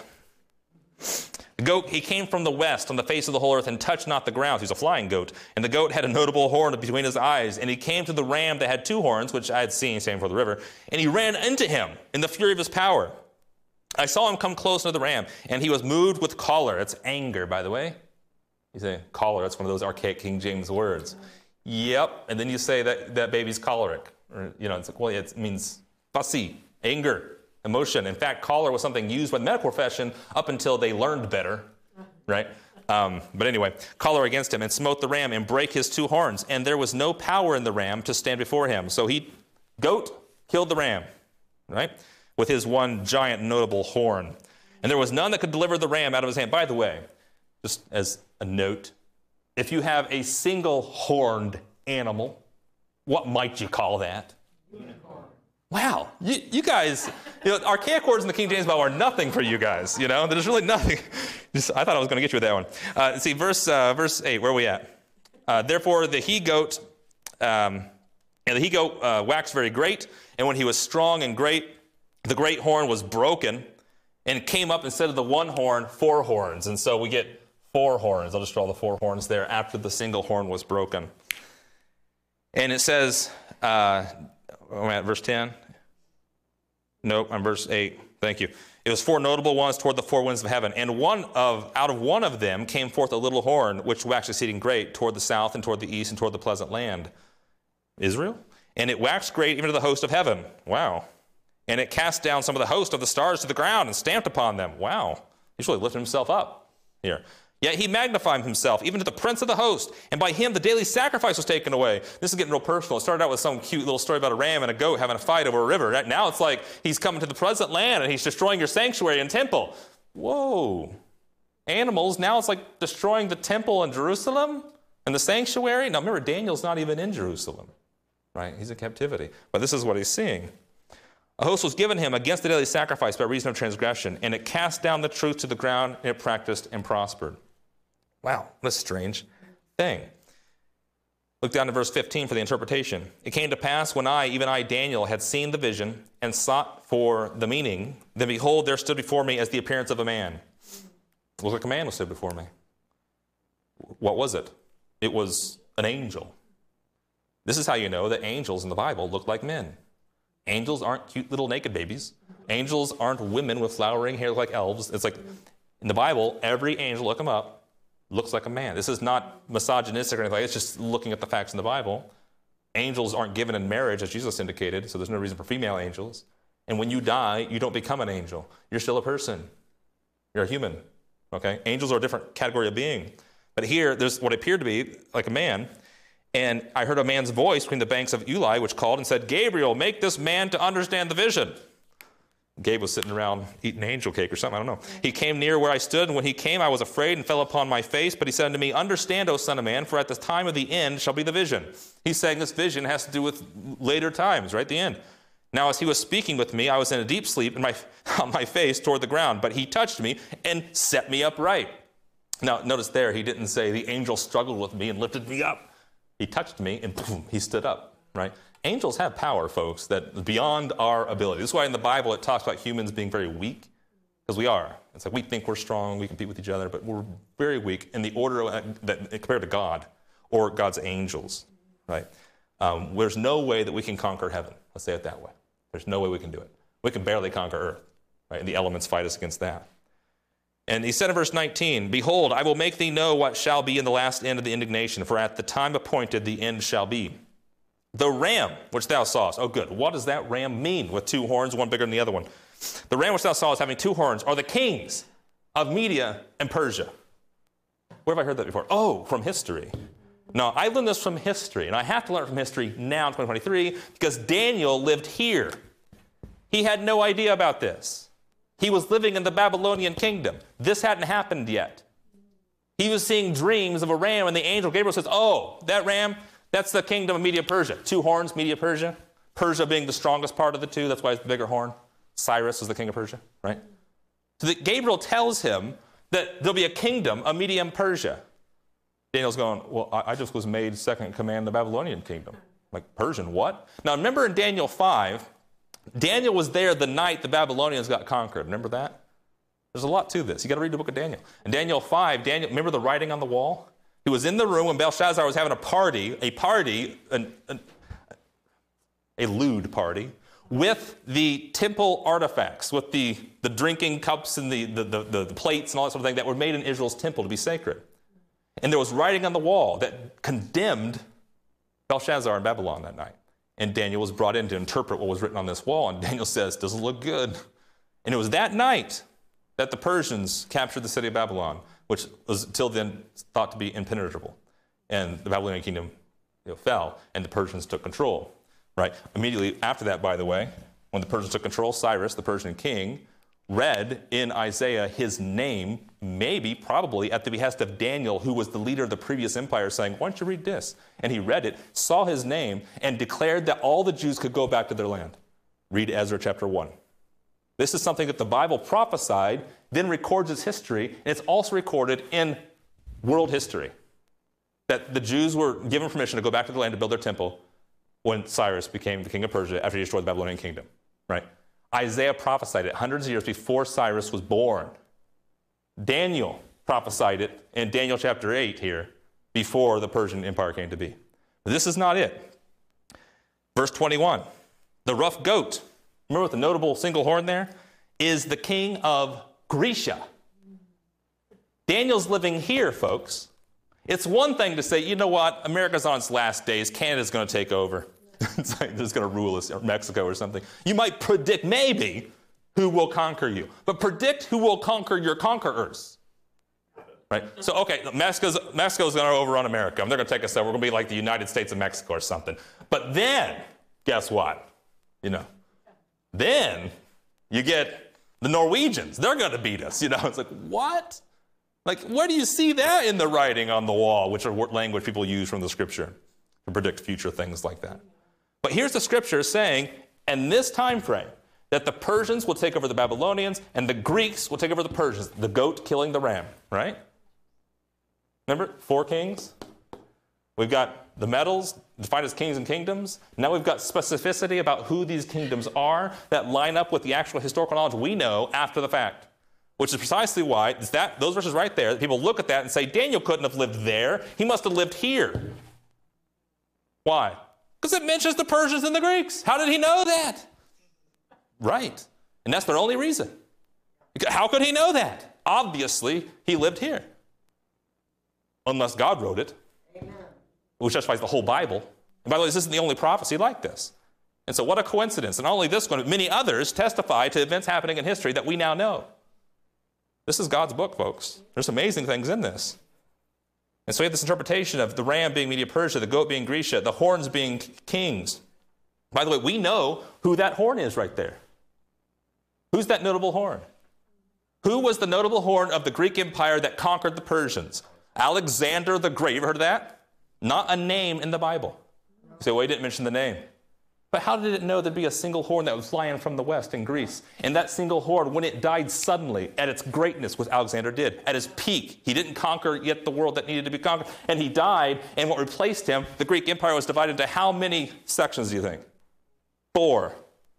The goat, he came from the west on the face of the whole earth and touched not the ground. He's a flying goat. And the goat had a notable horn between his eyes. And he came to the ram that had 2 horns, which I had seen standing before the river. And he ran into him in the fury of his power. I saw him come close to the ram, and he was moved with choler. It's anger, by the way. You say choler, that's one of those archaic King James words. Yep, and then you say that baby's choleric. Or, it's like, well, it means fussy, anger, emotion. In fact, choler was something used by the medical profession up until they learned better, right? But anyway, choler against him, and smote the ram and brake his 2 horns. And there was no power in the ram to stand before him. So goat killed the ram, right? With his 1 giant notable horn. And there was none that could deliver the ram out of his hand. By the way, just as a note, if you have a single horned animal, what might you call that? Unicorn. Wow, you guys, archaic words in the King James Bible are nothing for you guys, There's really nothing. I thought I was going to get you with that one. See, verse 8, where are we at? Therefore the he-goat, waxed very great, and when he was strong and great, the great horn was broken and came up instead of the 1 horn, 4 horns. And so we get 4 horns. I'll just draw the 4 horns there after the single horn was broken. And it says, I'm at verse 10. Nope, I'm verse 8. Thank you. It was 4 notable ones toward the 4 winds of heaven. And out of one of them came forth a little horn, which waxed exceeding great toward the south and toward the east and toward the pleasant land. Israel? And it waxed great even to the host of heaven. Wow. And it cast down some of the host of the stars to the ground and stamped upon them. Wow. He's really lifted himself up here. Yet he magnified himself, even to the prince of the host. And by him the daily sacrifice was taken away. This is getting real personal. It started out with some cute little story about a ram and a goat having a fight over a river. Now it's like he's coming to the pleasant land and he's destroying your sanctuary and temple. Whoa. Animals, now it's like destroying the temple in Jerusalem and the sanctuary. Now remember, Daniel's not even in Jerusalem, right? He's in captivity. But this is what he's seeing. A host was given him against the daily sacrifice by reason of transgression, and it cast down the truth to the ground, and it practiced and prospered. Wow, what a strange thing. Look down to verse 15 for the interpretation. It came to pass when even I, Daniel, had seen the vision and sought for the meaning, then behold, there stood before me as the appearance of a man. It looked like a man was stood before me. What was it? It was an angel. This is how you know that angels in the Bible look like men. Angels aren't cute little naked babies. Angels aren't women with flowering hair like elves. It's like, in the Bible, every angel, look them up, looks like a man. This is not misogynistic or anything. It's just looking at the facts in the Bible. Angels aren't given in marriage, as Jesus indicated, so there's no reason for female angels. And when you die, you don't become an angel. You're still a person. You're a human. Okay? Angels are a different category of being. But here, there's what appeared to be like a man. And I heard a man's voice between the banks of Ulai, which called and said, Gabriel, make this man to understand the vision. Gabe was sitting around eating angel cake or something, I don't know. He came near where I stood, and when he came, I was afraid and fell upon my face. But he said unto me, understand, O son of man, for at the time of the end shall be the vision. He's saying this vision has to do with later times, right? The end. Now, as he was speaking with me, I was in a deep sleep on my face toward the ground. But he touched me and set me upright. Now, notice there, he didn't say the angel struggled with me and lifted me up. He touched me and boom, he stood up, right? Angels have power, folks, that beyond our ability. This is why in the Bible it talks about humans being very weak, because we are. It's like we think we're strong, we compete with each other, but we're very weak in the order that compared to God or God's angels, right? There's no way that we can conquer heaven. Let's say it that way. There's no way we can do it. We can barely conquer earth, right? And the elements fight us against that. And he said in verse 19, behold, I will make thee know what shall be in the last end of the indignation, for at the time appointed the end shall be. The ram which thou sawest. Oh, good. What does that ram mean with two horns, one bigger than the other one? The ram which thou sawest having two horns are the kings of Media and Persia. Where have I heard that before? Oh, from history. No, I learned this from history, and I have to learn it from history now in 2023 because Daniel lived here. He had no idea about this. He was living in the Babylonian kingdom. This hadn't happened yet. He was seeing dreams of a ram, and the angel Gabriel says, oh, that ram, that's the kingdom of Media Persia. Two horns, Media Persia. Persia being the strongest part of the two. That's why it's the bigger horn. Cyrus is the king of Persia, right? So that Gabriel tells him that there'll be a kingdom of Media and Persia. Daniel's going, well, I just was made second in command of the Babylonian kingdom. Like, Persian, what? Now, remember in Daniel 5, Daniel was there the night the Babylonians got conquered. Remember that? There's a lot to this. You got to read the book of Daniel. In Daniel 5, Daniel, remember the writing on the wall? He was in the room when Belshazzar was having a lewd party, with the temple artifacts, with the drinking cups and the plates and all that sort of thing that were made in Israel's temple to be sacred. And there was writing on the wall that condemned Belshazzar in Babylon that night. And Daniel was brought in to interpret what was written on this wall. And Daniel says, doesn't look good. And it was that night that the Persians captured the city of Babylon, which was till then thought to be impenetrable. And the Babylonian kingdom fell, and the Persians took control. Right? Immediately after that, by the way, when the Persians took control, Cyrus, the Persian king, read in Isaiah his name, probably at the behest of Daniel, who was the leader of the previous empire, saying, why don't you read this? And he read it, saw his name, and declared that all the Jews could go back to their land. Read Ezra chapter 1. This is something that the Bible prophesied, then records its history, and it's also recorded in world history. That the Jews were given permission to go back to the land to build their temple when Cyrus became the king of Persia after he destroyed the Babylonian kingdom. Right? Isaiah prophesied it hundreds of years before Cyrus was born. Daniel prophesied it in Daniel chapter 8 here, before the Persian Empire came to be. But this is not it. Verse 21, the rough goat, remember with the notable single horn there, is the king of Grecia. Daniel's living here, folks. It's one thing to say, you know what, America's on its last days, Canada's going to take over. It's like there's going to rule us, or Mexico or something. You might predict maybe who will conquer you, but predict who will conquer your conquerors. Right? So, okay, Mexico's going to overrun America. They're going to take us over. We're going to be like the United States of Mexico or something. But then, guess what? Then you get the Norwegians. They're going to beat us. It's like, what? Like, where do you see that in the writing on the wall, which are language people use from the scripture to predict future things like that? But here's the scripture saying, in this time frame, that the Persians will take over the Babylonians and the Greeks will take over the Persians, the goat killing the ram, right? Remember, 4 kings? We've got the medals defined as kings and kingdoms. Now we've got specificity about who these kingdoms are that line up with the actual historical knowledge we know after the fact. which is precisely why those verses right there, people look at that and say, Daniel couldn't have lived there. He must have lived here. Why? Because it mentions the Persians and the Greeks. How did he know that? Right. And that's their only reason. How could he know that? Obviously, he lived here. Unless God wrote it, Amen. Which justifies the whole Bible. And by the way, this isn't the only prophecy like this. And so what a coincidence. And not only this one, but many others testify to events happening in history that we now know. This is God's book, folks. There's amazing things in this. And so we have this interpretation of the ram being Media-Persia, the goat being Grecia, the horns being kings. By the way, we know who that horn is right there. Who's that notable horn? Who was the notable horn of the Greek Empire that conquered the Persians? Alexander the Great. You ever heard of that? Not a name in the Bible. You say, well, he didn't mention the name. But how did it know there'd be a single horn that was flying from the west in Greece? And that single horn, when it died suddenly at its greatness, what Alexander did, at his peak, he didn't conquer yet the world that needed to be conquered. And he died, and what replaced him, the Greek Empire was divided into how many sections, do you think? 4.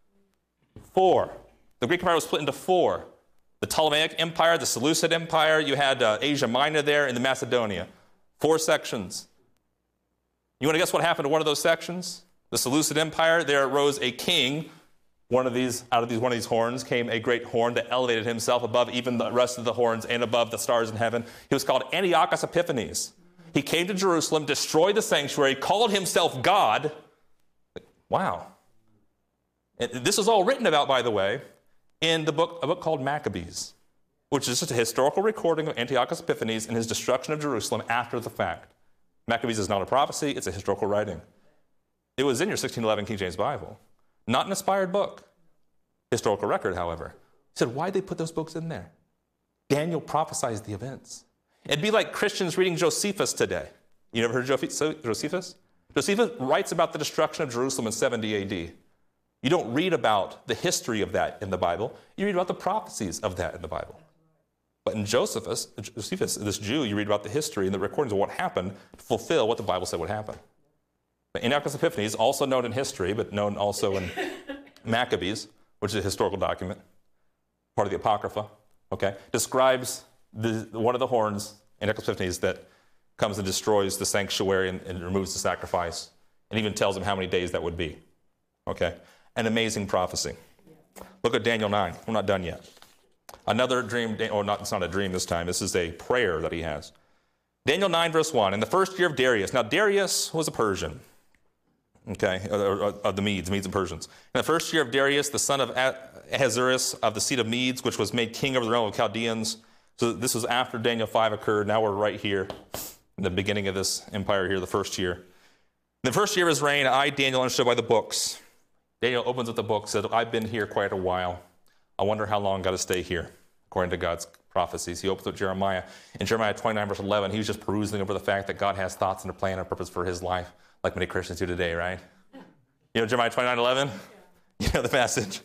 The Greek Empire was split into 4. The Ptolemaic Empire, the Seleucid Empire, you had Asia Minor there, and the Macedonia. 4 sections. You want to guess what happened to one of those sections? The Seleucid Empire, there arose a king. One of these horns came a great horn that elevated himself above even the rest of the horns and above the stars in heaven. He was called Antiochus Epiphanes. He came to Jerusalem, destroyed the sanctuary, called himself God. Wow. And this is all written about, by the way, in a book called Maccabees, which is just a historical recording of Antiochus Epiphanes and his destruction of Jerusalem after the fact. Maccabees is not a prophecy, it's a historical writing. It was in your 1611 King James Bible. Not an inspired book. Historical record, however. He said, why'd they put those books in there? Daniel prophesies the events. It'd be like Christians reading Josephus today. You never heard of Josephus? Josephus writes about the destruction of Jerusalem in 70 AD. You don't read about the history of that in the Bible. You read about the prophecies of that in the Bible. But in Josephus, this Jew, you read about the history and the recordings of what happened to fulfill what the Bible said would happen. But Antiochus Epiphanes, also known in history, but known also in Maccabees, which is a historical document, part of the Apocrypha, describes one of the horns, Antiochus Epiphanes, that comes and destroys the sanctuary and removes the sacrifice, and even tells him how many days that would be. An amazing prophecy. Look at Daniel 9. We're not done yet. Another dream, it's not a dream this time. This is a prayer that he has. Daniel 9, verse 1. In the first year of Darius. Now, Darius was a Persian. Of the Medes and Persians. In the first year of Darius, the son of Ahasuerus of the seed of Medes, which was made king over the realm of Chaldeans. So this was after Daniel 5 occurred. Now we're right here in the beginning of this empire here, the first year. In the first year of his reign, I, Daniel, understood by the books. Daniel opens with the book, said, I've been here quite a while. I wonder how long I've got to stay here, according to God's prophecies. He opens with Jeremiah. In Jeremiah 29, verse 11, he was just perusing over the fact that God has thoughts and a plan and a purpose for his life, like many Christians do today, right? You know Jeremiah 29, 11? You know the passage?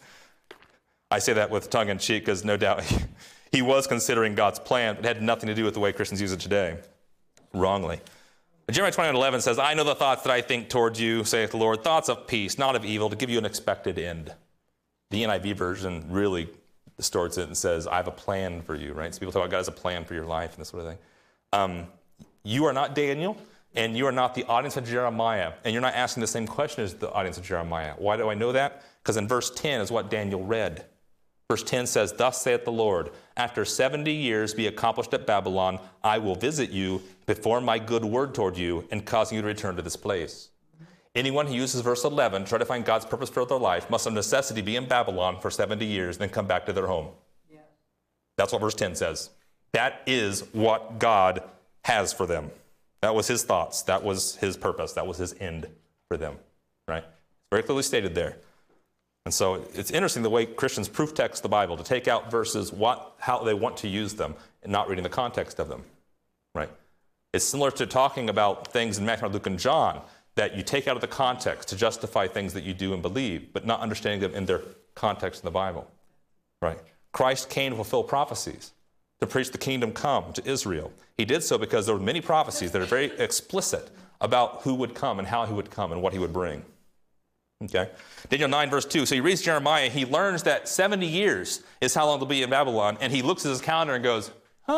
I say that with tongue in cheek because no doubt he was considering God's plan, but it had nothing to do with the way Christians use it today. Wrongly. But Jeremiah 29:11 says, I know the thoughts that I think towards you, saith the Lord, thoughts of peace, not of evil, to give you an expected end. The NIV version really distorts it and says, I have a plan for you, right? So people talk about God has a plan for your life and this sort of thing. You are not Daniel, and you are not the audience of Jeremiah, and you're not asking the same question as the audience of Jeremiah. Why do I know that? Because in verse 10 is what Daniel read. Verse 10 says, Thus saith the Lord, after 70 years be accomplished at Babylon, I will visit you, perform my good word toward you, and causing you to return to this place. Anyone who uses verse 11 to try to find God's purpose for their life must of necessity be in Babylon for 70 years, then come back to their home. Yeah. That's what verse 10 says. That is what God has for them. That was his thoughts. That was his purpose. That was his end for them. Right? Very clearly stated there. And so it's interesting the way Christians proof text the Bible, to take out verses, how they want to use them, and not reading the context of them. Right? It's similar to talking about things in Matthew, Luke, and John that you take out of the context to justify things that you do and believe, but not understanding them in their context in the Bible. Right? Christ came to fulfill prophecies, to preach the kingdom come to Israel. He did so because there were many prophecies that are very explicit about who would come and how he would come and what he would bring. Okay. Daniel 9, verse 2. So he reads Jeremiah. He learns that 70 years is how long they'll be in Babylon. And he looks at his calendar and goes,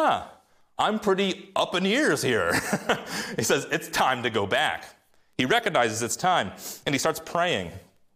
I'm pretty up in years here. He says, it's time to go back. He recognizes it's time. And he starts praying.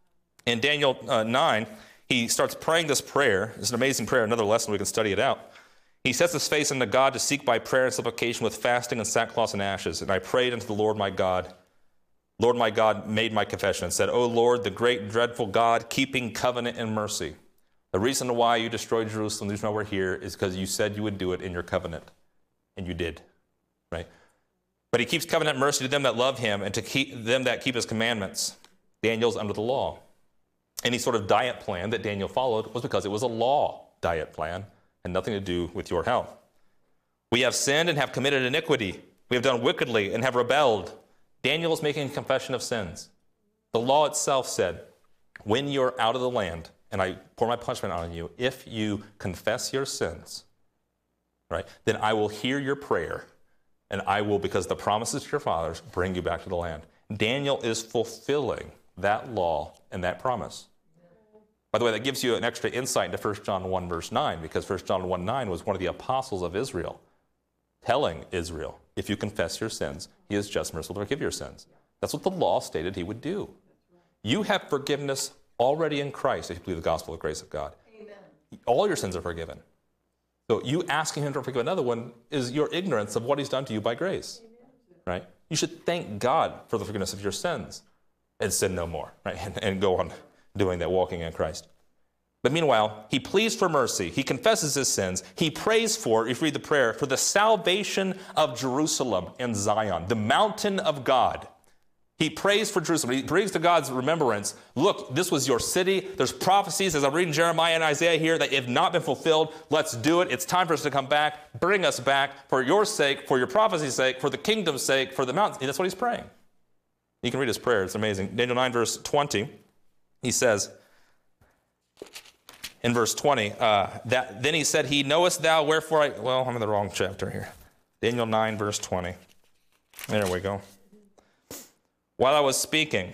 In Daniel 9, he starts praying this prayer. It's an amazing prayer. Another lesson, we can study it out. He sets his face unto God to seek by prayer and supplication with fasting and sackcloth and ashes. And I prayed unto the Lord my God. Lord my God made my confession and said, O Lord, the great and dreadful God, keeping covenant and mercy. The reason why you destroyed Jerusalem, the reason why we're here, is because you said you would do it in your covenant. And you did, right? But he keeps covenant and mercy to them that love him and to keep them that keep his commandments. Daniel's under the law. Any sort of diet plan that Daniel followed was because it was a law diet plan and nothing to do with your health. We have sinned and have committed iniquity. We have done wickedly and have rebelled. Daniel is making a confession of sins. The law itself said, when you're out of the land and I pour my punishment on you, if you confess your sins, right, then I will hear your prayer and I will, because the promises to your fathers, bring you back to the land. Daniel is fulfilling that law and that promise. By the way, that gives you an extra insight into 1 John 1, verse 9, because 1 John 1:9 was one of the apostles of Israel telling Israel, if you confess your sins, he is just and merciful to forgive your sins. That's what the law stated he would do. You have forgiveness already in Christ if you believe the gospel of grace of God. Amen. All your sins are forgiven. So you asking him to forgive another one is your ignorance of what he's done to you by grace. Amen. Right? You should thank God for the forgiveness of your sins and sin no more, right? And go on doing that, walking in Christ. But meanwhile, he pleads for mercy. He confesses his sins. He prays for, if you read the prayer, for the salvation of Jerusalem and Zion, the mountain of God. He prays for Jerusalem. He brings to God's remembrance, look, this was your city. There's prophecies, as I'm reading Jeremiah and Isaiah here, that have not been fulfilled. Let's do it. It's time for us to come back. Bring us back for your sake, for your prophecy's sake, for the kingdom's sake, for the mountain. That's what he's praying. You can read his prayer. It's amazing. Daniel 9, verse 20, he says, in verse 20, then he said, he knowest thou wherefore I'm in the wrong chapter here. Daniel 9, verse 20. There we go. While I was speaking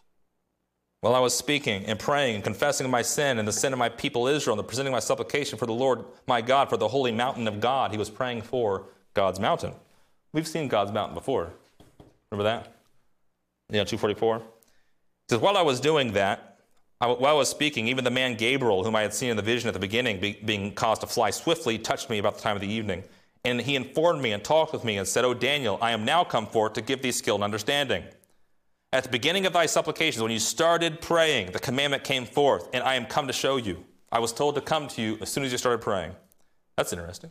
and praying and confessing my sin and the sin of my people Israel and presenting my supplication for the Lord my God, for the holy mountain of God, he was praying for God's mountain. We've seen God's mountain before. Remember that? 244. It says, while I was doing that, while I was speaking, even the man Gabriel, whom I had seen in the vision at the beginning, being caused to fly swiftly, touched me about the time of the evening. And he informed me and talked with me and said, O Daniel, I am now come forth to give thee skill and understanding. At the beginning of thy supplications, when you started praying, the commandment came forth, and I am come to show you. I was told to come to you as soon as you started praying. That's interesting.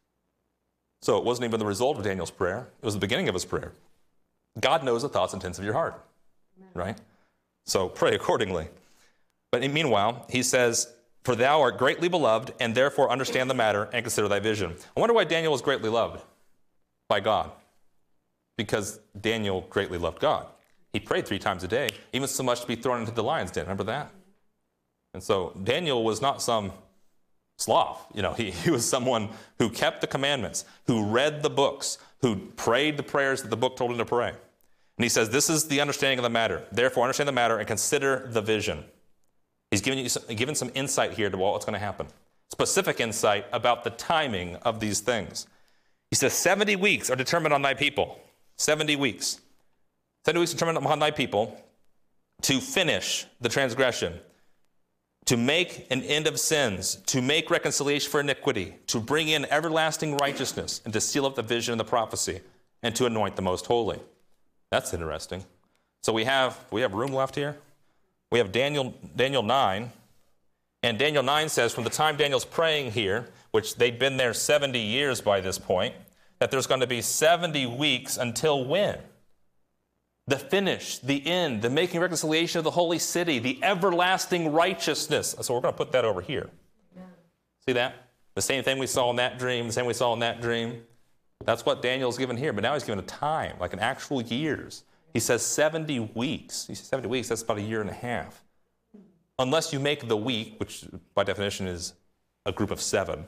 So it wasn't even the result of Daniel's prayer. It was the beginning of his prayer. God knows the thoughts and intents of your heart, right? So pray accordingly. But meanwhile, he says, for thou art greatly beloved, and therefore understand the matter and consider thy vision. I wonder why Daniel was greatly loved by God. Because Daniel greatly loved God. He prayed 3 times a day, even so much to be thrown into the lion's den. Remember that? And so Daniel was not some sloth. He was someone who kept the commandments, who read the books, who prayed the prayers that the book told him to pray. And he says, this is the understanding of the matter. Therefore, understand the matter and consider the vision. He's given some insight here to what's going to happen. Specific insight about the timing of these things. He says, 70 weeks are determined on thy people. 70 weeks. 70 weeks determined upon thy people to finish the transgression, to make an end of sins, to make reconciliation for iniquity, to bring in everlasting righteousness, and to seal up the vision and the prophecy, and to anoint the most holy. That's interesting. So we have room left here? We have Daniel 9, and Daniel 9 says from the time Daniel's praying here, which they'd been there 70 years by this point, that there's going to be 70 weeks until when? The finish, the end, the making reconciliation of the holy city, the everlasting righteousness. So we're going to put that over here. Yeah. See that? The same thing we saw in that dream, the same we saw in that dream. That's what Daniel's given here, but now he's given a time, like an actual years. He says 70 weeks. He says 70 weeks, that's about a year and a half. Unless you make the week, which by definition is a group of 7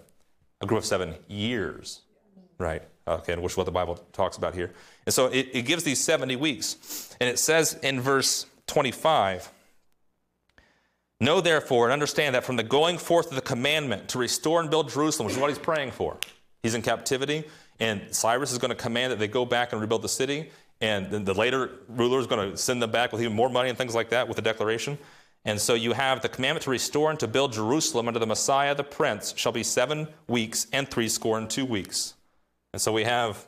years, right? Okay, which is what the Bible talks about here. And so it gives these 70 weeks. And it says in verse 25, Know therefore and understand that from the going forth of the commandment to restore and build Jerusalem, which is what he's praying for. He's in captivity, and Cyrus is going to command that they go back and rebuild the city, and then the later ruler is going to send them back with even more money and things like that with the declaration. And so you have the commandment to restore and to build Jerusalem under the Messiah, the Prince, shall be 7 weeks and 62 weeks. And so we have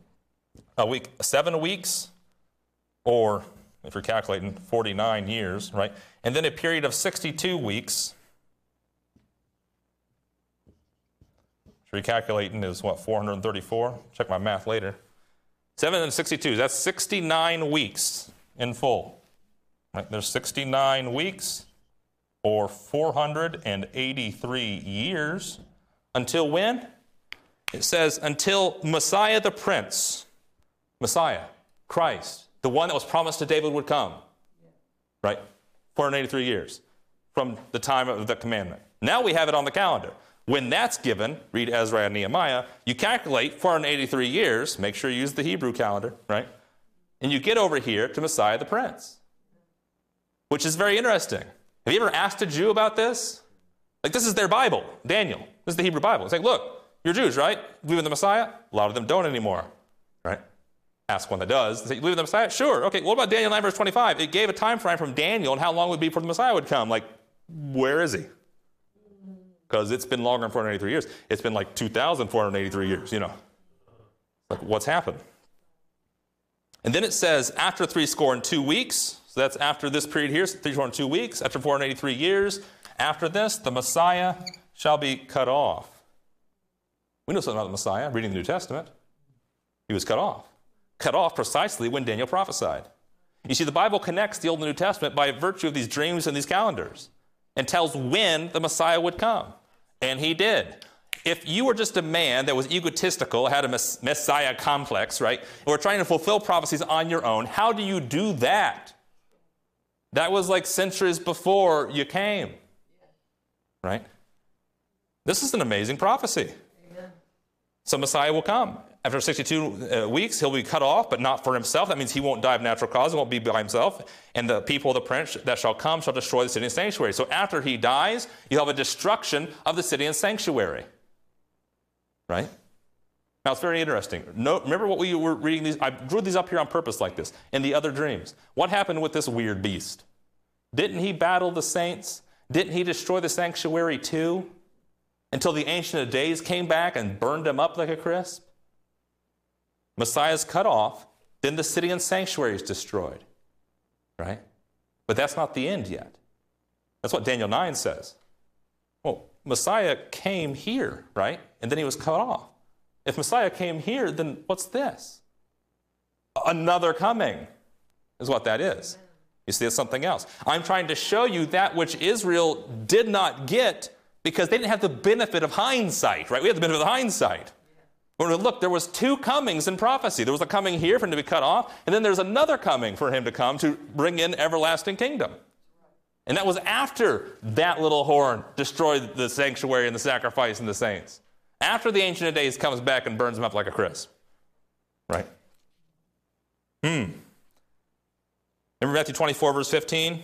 7 weeks, or if you're calculating, 49 years, right? And then a period of 62 weeks. Recalculating is what, 434? Check my math later. 7 and 62, that's 69 weeks in full. Right? There's 69 weeks, or 483 years. Until when? It says, until Messiah the Prince, Messiah, Christ, the one that was promised to David would come. Right? 483 years from the time of the commandment. Now we have it on the calendar. When that's given, read Ezra and Nehemiah, you calculate 483 years, make sure you use the Hebrew calendar, right? And you get over here to Messiah the Prince, which is very interesting. Have you ever asked a Jew about this? Like, this is their Bible, Daniel. This is the Hebrew Bible. It's like, look, you're Jews, right? Believe in the Messiah? A lot of them don't anymore, right? Ask one that does. They say, you believe in the Messiah? Sure. Okay, what about Daniel 9, verse 25? It gave a time frame from Daniel and how long it would be before the Messiah would come. Like, where is he? Because it's been longer than 483 years. It's been like 2,483 years, you know. Like, what's happened? And then it says, after 62 weeks, so that's after this period here, 302 weeks, after 483 years, after this, the Messiah shall be cut off. We know something about the Messiah, reading the New Testament. He was cut off. Cut off precisely when Daniel prophesied. You see, the Bible connects the Old and New Testament by virtue of these dreams and these calendars, and tells when the Messiah would come. And he did. If you were just a man that was egotistical, had a Messiah complex, right, and were trying to fulfill prophecies on your own, how do you do that? That was like centuries before you came, right? This is an amazing prophecy. Amen. So Messiah will come. After 62 weeks, he'll be cut off, but not for himself. That means he won't die of natural cause. He won't be by himself. And the people of the Prince that shall come shall destroy the city and sanctuary. So after he dies, you'll have a destruction of the city and sanctuary. Right? Now, it's very interesting. Remember what we were reading these? I drew these up here on purpose like this. In the other dreams. What happened with this weird beast? Didn't he battle the saints? Didn't he destroy the sanctuary too? Until the Ancient of Days came back and burned him up like a crisp? Messiah's cut off, then the city and sanctuary is destroyed, right? But that's not the end yet. That's what Daniel 9 says. Well, Messiah came here, right? And then he was cut off. If Messiah came here, then what's this? Another coming is what that is. You see, it's something else. I'm trying to show you that which Israel did not get because they didn't have the benefit of hindsight, right? We have the benefit of hindsight. But look, there was 2 comings in prophecy. There was a coming here for him to be cut off, and then there's another coming for him to come to bring in everlasting kingdom. And that was after that little horn destroyed the sanctuary and the sacrifice and the saints. After the Ancient of Days comes back and burns them up like a crisp. Right? Remember Matthew 24, verse 15?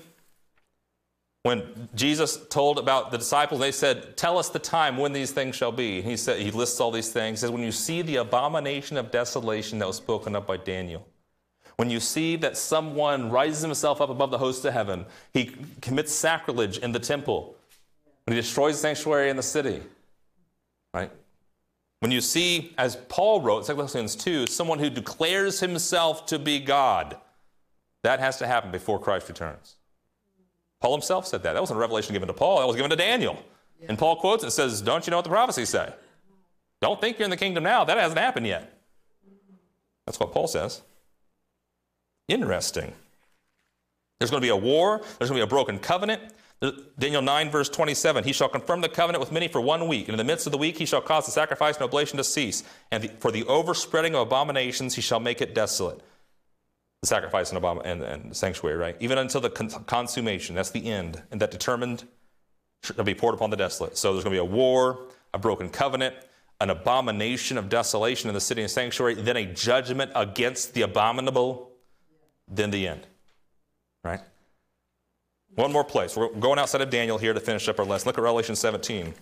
When Jesus told about the disciples, they said, tell us the time when these things shall be. He said, he lists all these things. He says, when you see the abomination of desolation that was spoken of by Daniel, when you see that someone rises himself up above the hosts of heaven, he commits sacrilege in the temple, when he destroys the sanctuary and the city, right? When you see, as Paul wrote, 2 Corinthians 2, someone who declares himself to be God, that has to happen before Christ returns. Paul himself said that. That wasn't a revelation given to Paul. That was given to Daniel. Yeah. And Paul quotes it and says, don't you know what the prophecies say? Don't think you're in the kingdom now. That hasn't happened yet. That's what Paul says. Interesting. There's going to be a war. There's going to be a broken covenant. Daniel 9, verse 27, he shall confirm the covenant with many for 1 week. And in the midst of the week, he shall cause the sacrifice and oblation to cease. And for the overspreading of abominations, he shall make it desolate. The sacrifice and sanctuary, right? Even until the consummation, that's the end, and that determined shall be poured upon the desolate. So there's going to be a war, a broken covenant, an abomination of desolation in the city and sanctuary, then a judgment against the abominable, then the end, right? One more place. We're going outside of Daniel here to finish up our lesson. Look at Revelation 17.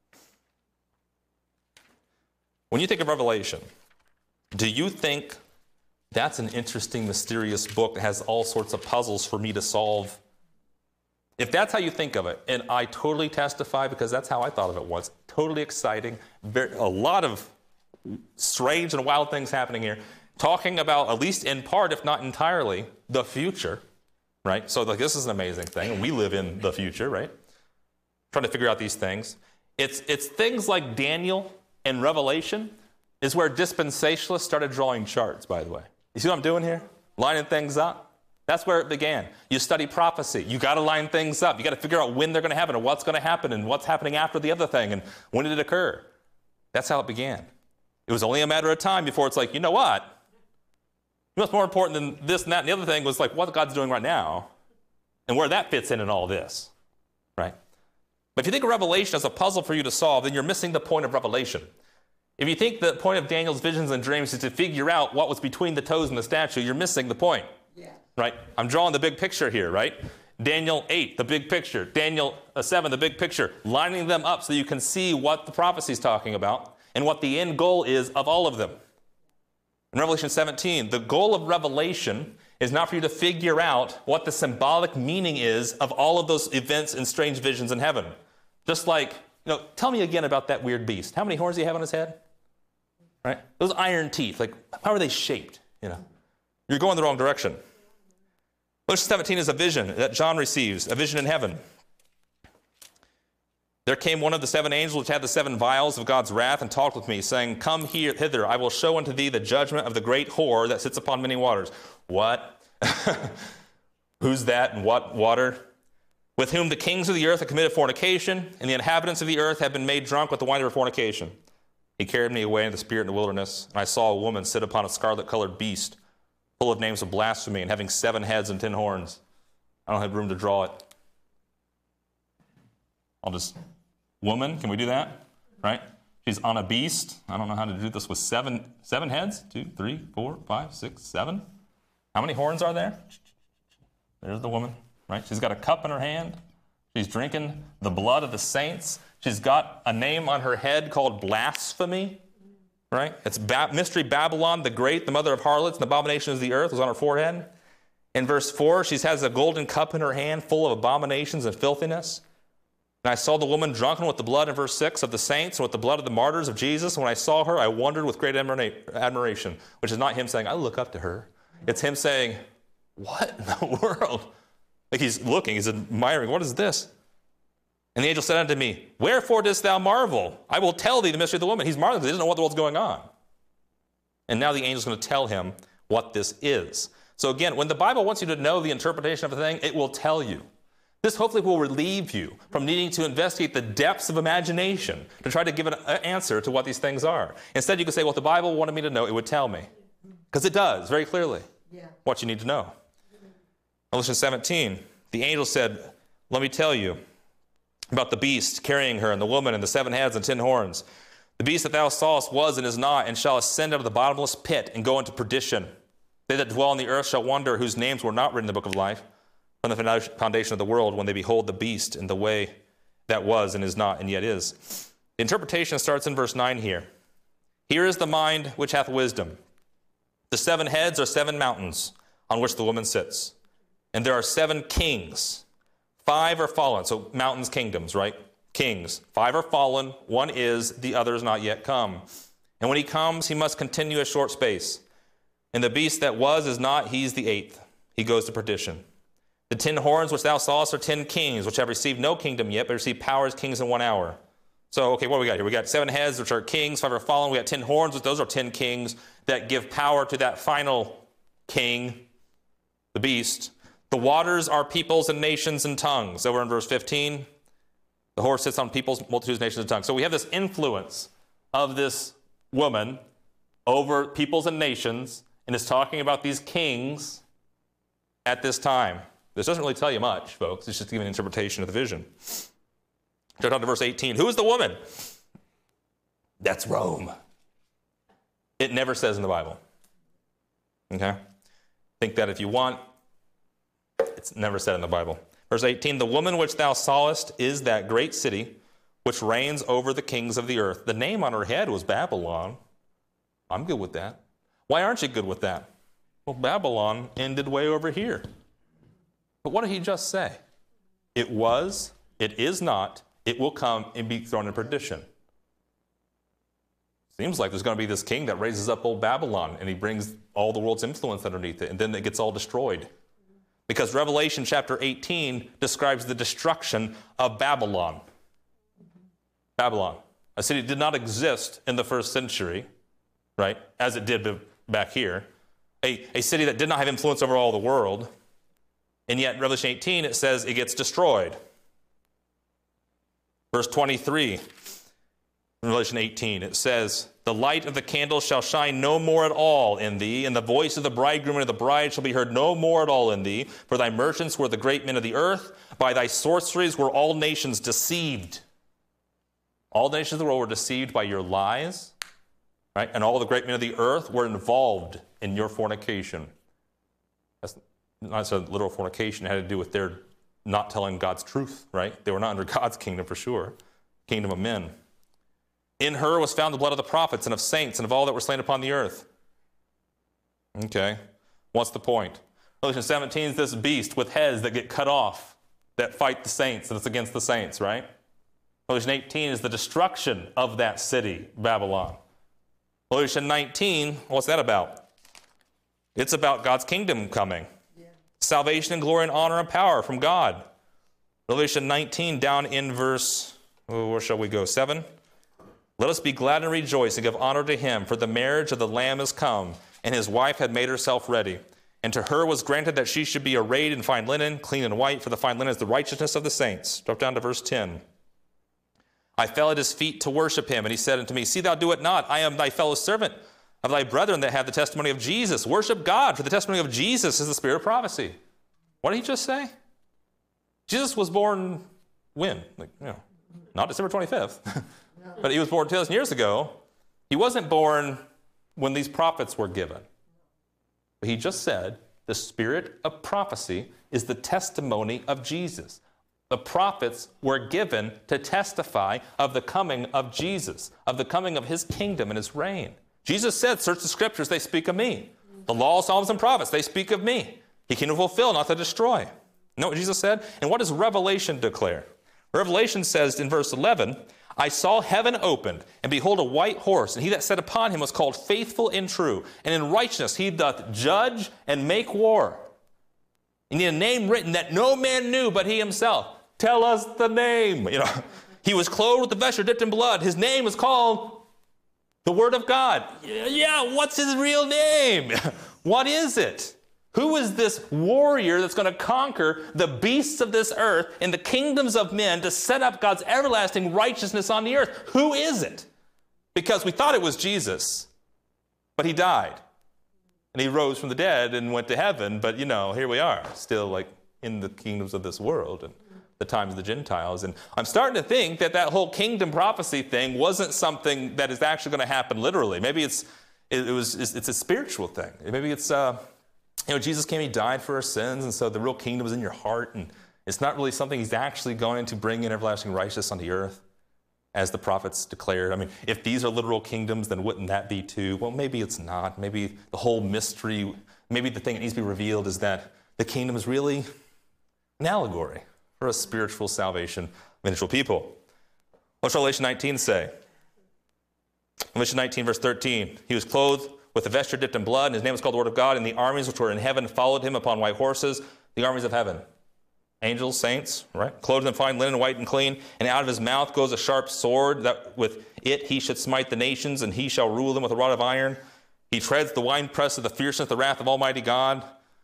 When you think of Revelation, do you think that's an interesting, mysterious book that has all sorts of puzzles for me to solve? If that's how you think of it, and I totally testify because that's how I thought of it once, totally exciting, a lot of strange and wild things happening here, talking about, at least in part, if not entirely, the future, right? So this is an amazing thing, and we live in the future, right? Trying to figure out these things. It's things like Daniel and Revelation is where dispensationalists started drawing charts, by the way. You see what I'm doing here? Lining things up. That's where it began. You study prophecy. You got to line things up. You got to figure out when they're going to happen and what's going to happen and what's happening after the other thing and when did it occur. That's how it began. It was only a matter of time before it's like, you know what? What's more important than this and that and the other thing was like what God's doing right now and where that fits in all this, right? But if you think of Revelation as a puzzle for you to solve, then you're missing the point of Revelation. If you think the point of Daniel's visions and dreams is to figure out what was between the toes and the statue, you're missing the point, right? I'm drawing the big picture here, right? Daniel 8, the big picture. Daniel 7, the big picture. Lining them up so you can see what the prophecy is talking about and what the end goal is of all of them. In Revelation 17, the goal of Revelation is not for you to figure out what the symbolic meaning is of all of those events and strange visions in heaven. Just like, tell me again about that weird beast. How many horns do you have on his head? Right? Those iron teeth, like, how are they shaped? You're going the wrong direction. Revelation 17 is a vision that John receives, a vision in heaven. There came one of the seven angels which had the seven vials of God's wrath and talked with me, saying, come hither, I will show unto thee the judgment of the great whore that sits upon many waters. What? Who's that and what water? With whom the kings of the earth have committed fornication, and the inhabitants of the earth have been made drunk with the wine of her fornication. He carried me away in the spirit in the wilderness, and I saw a woman sit upon a scarlet-colored beast, full of names of blasphemy, and having 7 heads and 10 horns. I don't have room to draw it. Woman, can we do that? Right? She's on a beast. I don't know how to do this with 7 heads. 2, 3, 4, 5, 6, 7. How many horns are there? There's the woman, right? She's got a cup in her hand. She's drinking the blood of the saints. She's got a name on her head called blasphemy, right? It's Mystery Babylon the Great, the mother of harlots and abominations of the earth, was on her forehead. In verse 4, she has a golden cup in her hand full of abominations and filthiness. And I saw the woman drunken with the blood, in verse 6, of the saints and with the blood of the martyrs of Jesus. And when I saw her, I wondered with great admiration, which is not him saying, I look up to her. It's him saying, what in the world? Like he's looking, he's admiring, what is this? And the angel said unto me, wherefore didst thou marvel? I will tell thee the mystery of the woman. He's marveling because he doesn't know what the world's going on. And now the angel's going to tell him what this is. So again, when the Bible wants you to know the interpretation of a thing, it will tell you. This hopefully will relieve you from needing to investigate the depths of imagination to try to give an answer to what these things are. Instead, you can say, well, if the Bible wanted me to know, it would tell me. Because it does, very clearly, what you need to know. Revelation 17, the angel said, let me tell you about the beast carrying her and the woman and the 7 heads and 10 horns. The beast that thou sawest was and is not, and shall ascend out of the bottomless pit and go into perdition. They that dwell on the earth shall wonder, whose names were not written in the book of life from the foundation of the world, when they behold the beast in the way that was and is not and yet is. The interpretation starts in verse 9 here. Here is the mind which hath wisdom. The 7 heads are 7 mountains on which the woman sits. And there are 7 kings. 5 are fallen. So mountains, kingdoms, right? Kings. 5 are fallen. 1 is, the other is not yet come. And when he comes, he must continue a short space. And the beast that was is not, he's the 8th. He goes to perdition. The 10 horns which thou sawest are 10 kings, which have received no kingdom yet, but receive power as kings in 1 hour. So, okay, what do we got here? We got 7 heads, which are kings, 5 are fallen. We got 10 horns, which those are 10 kings that give power to that final king, the beast. The waters are peoples and nations and tongues. Over in verse 15, the horse sits on peoples, multitudes, nations, and tongues. So we have this influence of this woman over peoples and nations, and is talking about these kings at this time. This doesn't really tell you much, folks. It's just giving an interpretation of the vision. Jump down to verse 18. Who is the woman? That's Rome. It never says in the Bible. Okay? Think that if you want. It's never said in the Bible. Verse 18, the woman which thou sawest is that great city which reigns over the kings of the earth. The name on her head was Babylon. I'm good with that. Why aren't you good with that? Well, Babylon ended way over here. But what did he just say? It was, it is not, it will come and be thrown in perdition. Seems like there's going to be this king that raises up old Babylon, and he brings all the world's influence underneath it, and then it gets all destroyed. Because Revelation chapter 18 describes the destruction of Babylon. Babylon, a city that did not exist in the first century, right, as it did back here. A city that did not have influence over all the world. And yet, Revelation 18, it says it gets destroyed. Verse 23, Revelation 18, it says, the light of the candle shall shine no more at all in thee, and the voice of the bridegroom and of the bride shall be heard no more at all in thee. For thy merchants were the great men of the earth. By thy sorceries were all nations deceived. All the nations of the world were deceived by your lies, right? And all the great men of the earth were involved in your fornication. That's not a literal fornication. It had to do with their not telling God's truth, right? They were not under God's kingdom for sure, kingdom of men. In her was found the blood of the prophets and of saints and of all that were slain upon the earth. Okay, what's the point? Revelation 17 is this beast with heads that get cut off, that fight the saints, and it's against the saints, right? Revelation 18 is the destruction of that city, Babylon. Revelation 19, what's that about? It's about God's kingdom coming. Yeah. Salvation and glory and honor and power from God. Revelation 19, down in verse, where shall we go, 7? Let us be glad and rejoice and give honor to him, for the marriage of the Lamb is come, and his wife had made herself ready. And to her was granted that she should be arrayed in fine linen, clean and white, for the fine linen is the righteousness of the saints. Drop down to verse 10. I fell at his feet to worship him, and he said unto me, see thou do it not. I am thy fellow servant of thy brethren that have the testimony of Jesus. Worship God, for the testimony of Jesus is the spirit of prophecy. What did he just say? Jesus was born when? Not December 25th. But he was born 2,000 years ago. He wasn't born when these prophets were given. But he just said the spirit of prophecy is the testimony of Jesus. The prophets were given to testify of the coming of Jesus, of the coming of his kingdom and his reign. Jesus said, search the scriptures, they speak of me. The law, Psalms, and prophets, they speak of me. He came to fulfill, not to destroy. You know what Jesus said? And what does Revelation declare? Revelation says in verse 11, I saw heaven opened, and behold a white horse, and he that sat upon him was called Faithful and True, and in righteousness he doth judge and make war. And in a name written that no man knew but he himself. Tell us the name. He was clothed with the vesture dipped in blood. His name was called the Word of God. Yeah, what's his real name? What is it? Who is this warrior that's going to conquer the beasts of this earth and the kingdoms of men to set up God's everlasting righteousness on the earth? Who is it? Because we thought it was Jesus, but he died. And he rose from the dead and went to heaven, but here we are, still like in the kingdoms of this world and the times of the Gentiles. And I'm starting to think that whole kingdom prophecy thing wasn't something that is actually going to happen literally. Maybe it's a spiritual thing. Maybe it's Jesus came, he died for our sins, and so the real kingdom is in your heart, and it's not really something he's actually going to bring in everlasting righteousness on the earth, as the prophets declared. I mean, if these are literal kingdoms, then wouldn't that be too? Well, maybe it's not. Maybe the whole mystery, maybe the thing that needs to be revealed is that the kingdom is really an allegory for a spiritual salvation of individual people. What's Revelation 19 say? Revelation 19, verse 13. He was clothed with a vesture dipped in blood, and his name was called the Word of God, and the armies which were in heaven followed him upon white horses, the armies of heaven. Angels, saints, right? Clothed in fine linen, white and clean, and out of his mouth goes a sharp sword, that with it he should smite the nations, and he shall rule them with a rod of iron. He treads the winepress of the fierceness, the wrath of Almighty God.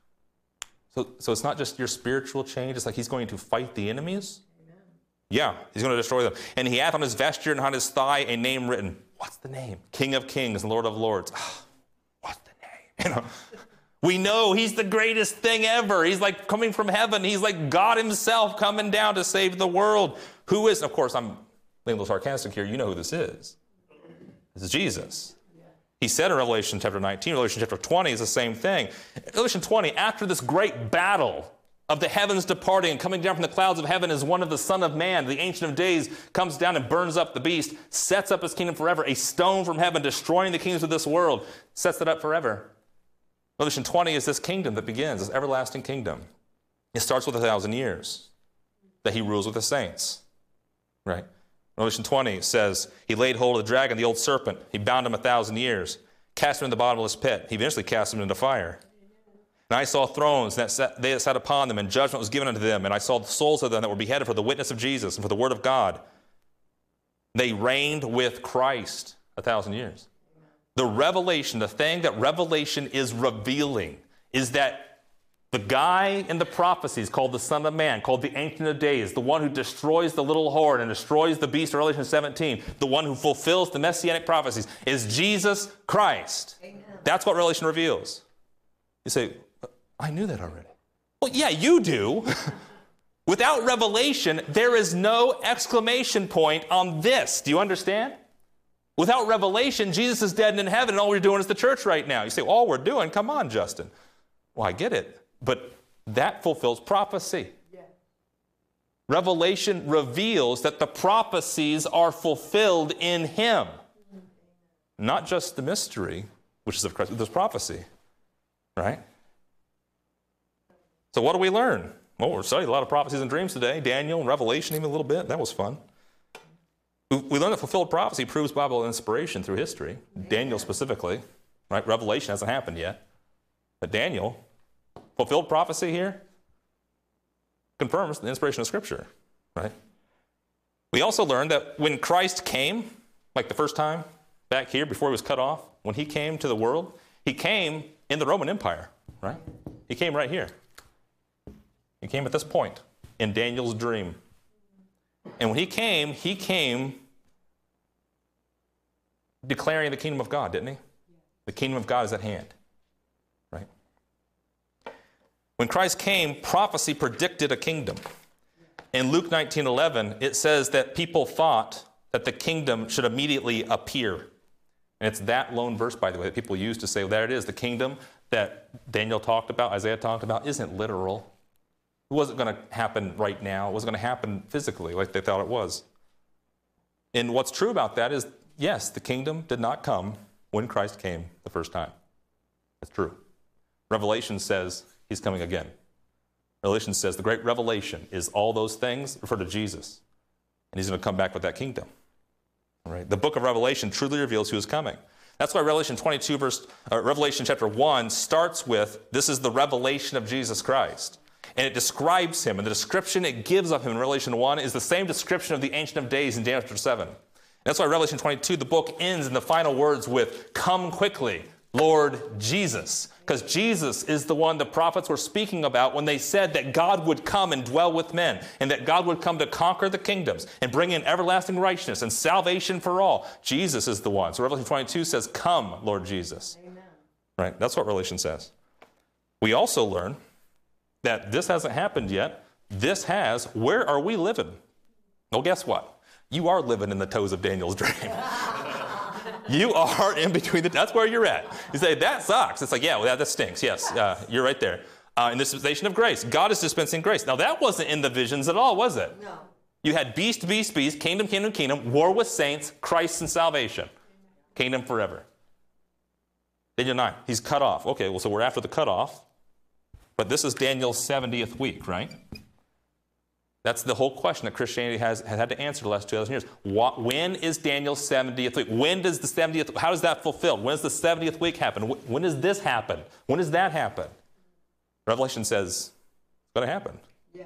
So it's not just your spiritual change, it's like he's going to fight the enemies. Amen. Yeah, he's going to destroy them. And he hath on his vesture and on his thigh a name written. What's the name? King of Kings and Lord of Lords. What's the name? We know he's the greatest thing ever. He's like coming from heaven. He's like God himself coming down to save the world. Who is, of course, I'm being a little sarcastic here. You know who this is. This is Jesus. He said in Revelation chapter 19, Revelation chapter 20 is the same thing. Revelation 20, after this great battle of the heavens departing and coming down from the clouds of heaven is one of the Son of Man. The Ancient of Days comes down and burns up the beast, sets up his kingdom forever. A stone from heaven destroying the kingdoms of this world, sets it up forever. Revelation 20 is this kingdom that begins, this everlasting kingdom. It starts with 1,000 years that he rules with the saints, right? Revelation 20 says, he laid hold of the dragon, the old serpent. He bound him 1,000 years, cast him in the bottomless pit. He eventually cast him into fire. And I saw thrones, and they that sat upon them, and judgment was given unto them. And I saw the souls of them that were beheaded for the witness of Jesus and for the word of God. They reigned with Christ 1,000 years. The revelation, the thing that Revelation is revealing is that the guy in the prophecies called the Son of Man, called the Ancient of Days, the one who destroys the little horn and destroys the beast in Revelation 17, the one who fulfills the messianic prophecies, is Jesus Christ. Amen. That's what Revelation reveals. You say, I knew that already. Well, yeah, you do. Without revelation, there is no exclamation point on this. Do you understand? Without revelation, Jesus is dead and in heaven, and all we're doing is the church right now. You say, all we're doing, come on, Justin. Well, I get it, but that fulfills prophecy. Yeah. Revelation reveals that the prophecies are fulfilled in him. Not just the mystery, which is of Christ, but there's prophecy, right? So what do we learn? Well, we're studying a lot of prophecies and dreams today. Daniel and Revelation even a little bit. That was fun. We learned that fulfilled prophecy proves Bible inspiration through history. Daniel specifically, right? Revelation hasn't happened yet. But Daniel, fulfilled prophecy here, confirms the inspiration of Scripture, right? We also learned that when Christ came, like the first time back here before he was cut off, when he came to the world, he came in the Roman Empire, right? He came right here. He came at this point in Daniel's dream. And when he came declaring the kingdom of God, didn't he? The kingdom of God is at hand, right? When Christ came, prophecy predicted a kingdom. In Luke 19:11, it says that people thought that the kingdom should immediately appear. And it's that lone verse, by the way, that people use to say, well, there it is, the kingdom that Daniel talked about, Isaiah talked about, isn't literal. It wasn't going to happen right now. It wasn't going to happen physically like they thought it was. And what's true about that is, yes, the kingdom did not come when Christ came the first time. That's true. Revelation says he's coming again. Revelation says the great revelation is all those things refer to Jesus. And he's going to come back with that kingdom. All right? The book of Revelation truly reveals who is coming. That's why Revelation chapter 1 starts with, this is the revelation of Jesus Christ. And it describes him, and the description it gives of him in Revelation 1 is the same description of the Ancient of Days in Daniel chapter 7. And that's why Revelation 22, the book ends in the final words with, come quickly, Lord Jesus. Because Jesus is the one the prophets were speaking about when they said that God would come and dwell with men, and that God would come to conquer the kingdoms and bring in everlasting righteousness and salvation for all. Jesus is the one. So Revelation 22 says, come, Lord Jesus. Amen. Right? That's what Revelation says. We also learn that this hasn't happened yet. This has. Where are we living? Well, guess what? You are living in the toes of Daniel's dream. You are in between that's where you're at. You say, that sucks. It's like, yeah, well, that stinks. Yes, you're right there. In the dispensation of grace. God is dispensing grace. Now, that wasn't in the visions at all, was it? No. You had beast, kingdom, kingdom, kingdom, war with saints, Christ and salvation. Kingdom forever. Daniel 9, he's cut off. Okay, well, so we're after the cutoff. But this is Daniel's 70th week, right? That's the whole question that Christianity has had to answer the last 2,000 years. When is Daniel's 70th week? When does the 70th, how is that fulfilled? When does the 70th week happen? When does this happen? When does that happen? Revelation says it's going to happen. Yeah.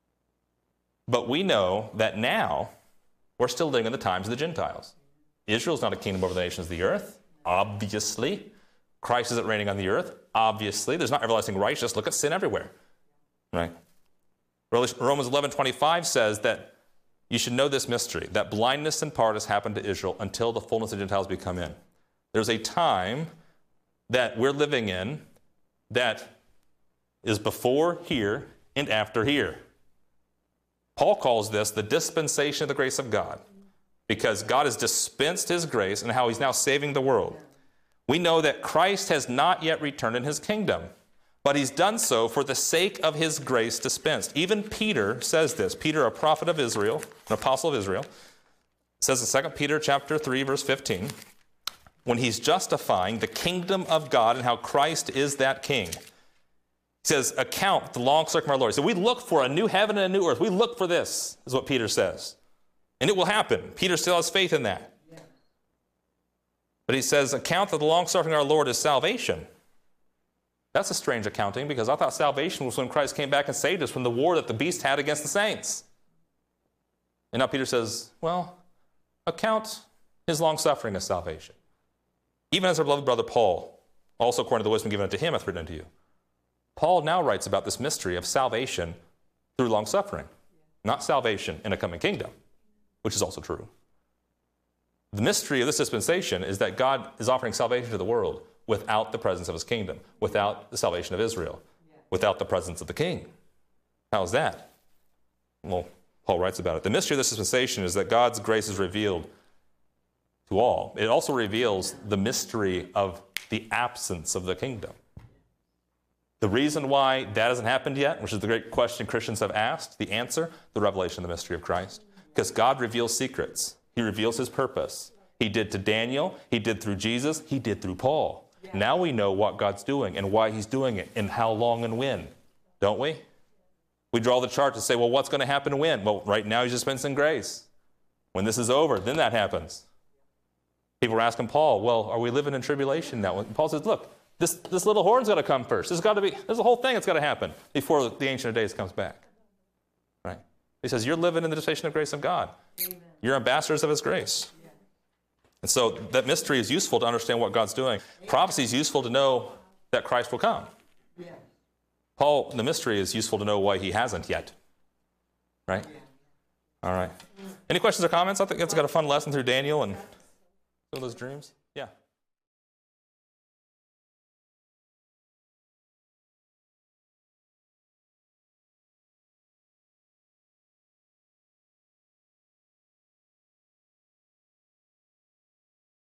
But we know that now we're still living in the times of the Gentiles. Israel's not a kingdom over the nations of the earth, obviously. Christ isn't reigning on the earth, obviously. There's not everlasting righteousness. Look at sin everywhere, right? Romans 11:25 says that you should know this mystery, that blindness in part has happened to Israel until the fullness of Gentiles be come in. There's a time that we're living in that is before here and after here. Paul calls this the dispensation of the grace of God, because God has dispensed his grace and how he's now saving the world. We know that Christ has not yet returned in his kingdom, but he's done so for the sake of his grace dispensed. Even Peter says this. Peter, a prophet of Israel, an apostle of Israel, says in 2 Peter chapter 3, verse 15, when he's justifying the kingdom of God and how Christ is that king. He says, account the long suffering of our Lord. So we look for a new heaven and a new earth. We look for this, is what Peter says. And it will happen. Peter still has faith in that. But he says, account that the long suffering of our Lord is salvation. That's a strange accounting, because I thought salvation was when Christ came back and saved us from the war that the beast had against the saints. And now Peter says, well, account his long suffering as salvation. Even as our beloved brother Paul, also according to the wisdom given unto him, hath written unto you. Paul now writes about this mystery of salvation through long suffering, not salvation in a coming kingdom, which is also true. The mystery of this dispensation is that God is offering salvation to the world without the presence of his kingdom, without the salvation of Israel, without the presence of the king. How is that? Well, Paul writes about it. The mystery of this dispensation is that God's grace is revealed to all. It also reveals the mystery of the absence of the kingdom. The reason why that hasn't happened yet, which is the great question Christians have asked, the answer, the revelation of the mystery of Christ. Because God reveals secrets. He reveals his purpose. He did to Daniel. He did through Jesus. He did through Paul. Yeah. Now we know what God's doing and why he's doing it and how long and when, don't we? We draw the chart to say, well, what's going to happen when? Well, right now he's dispensing grace. When this is over, then that happens. People were asking Paul, well, are we living in tribulation now? And Paul says, look, this little horn's got to come first. There's a whole thing that's got to happen before the Ancient of Days comes back. Right? He says, you're living in the dispensation of grace of God. Amen. You're ambassadors of his grace. Yeah. And so that mystery is useful to understand what God's doing. Yeah. Prophecy is useful to know that Christ will come. Yeah. Paul, the mystery is useful to know why he hasn't yet. Right? Yeah. All right. Any questions or comments? I think it's got a fun lesson through Daniel and some of those dreams. Yeah.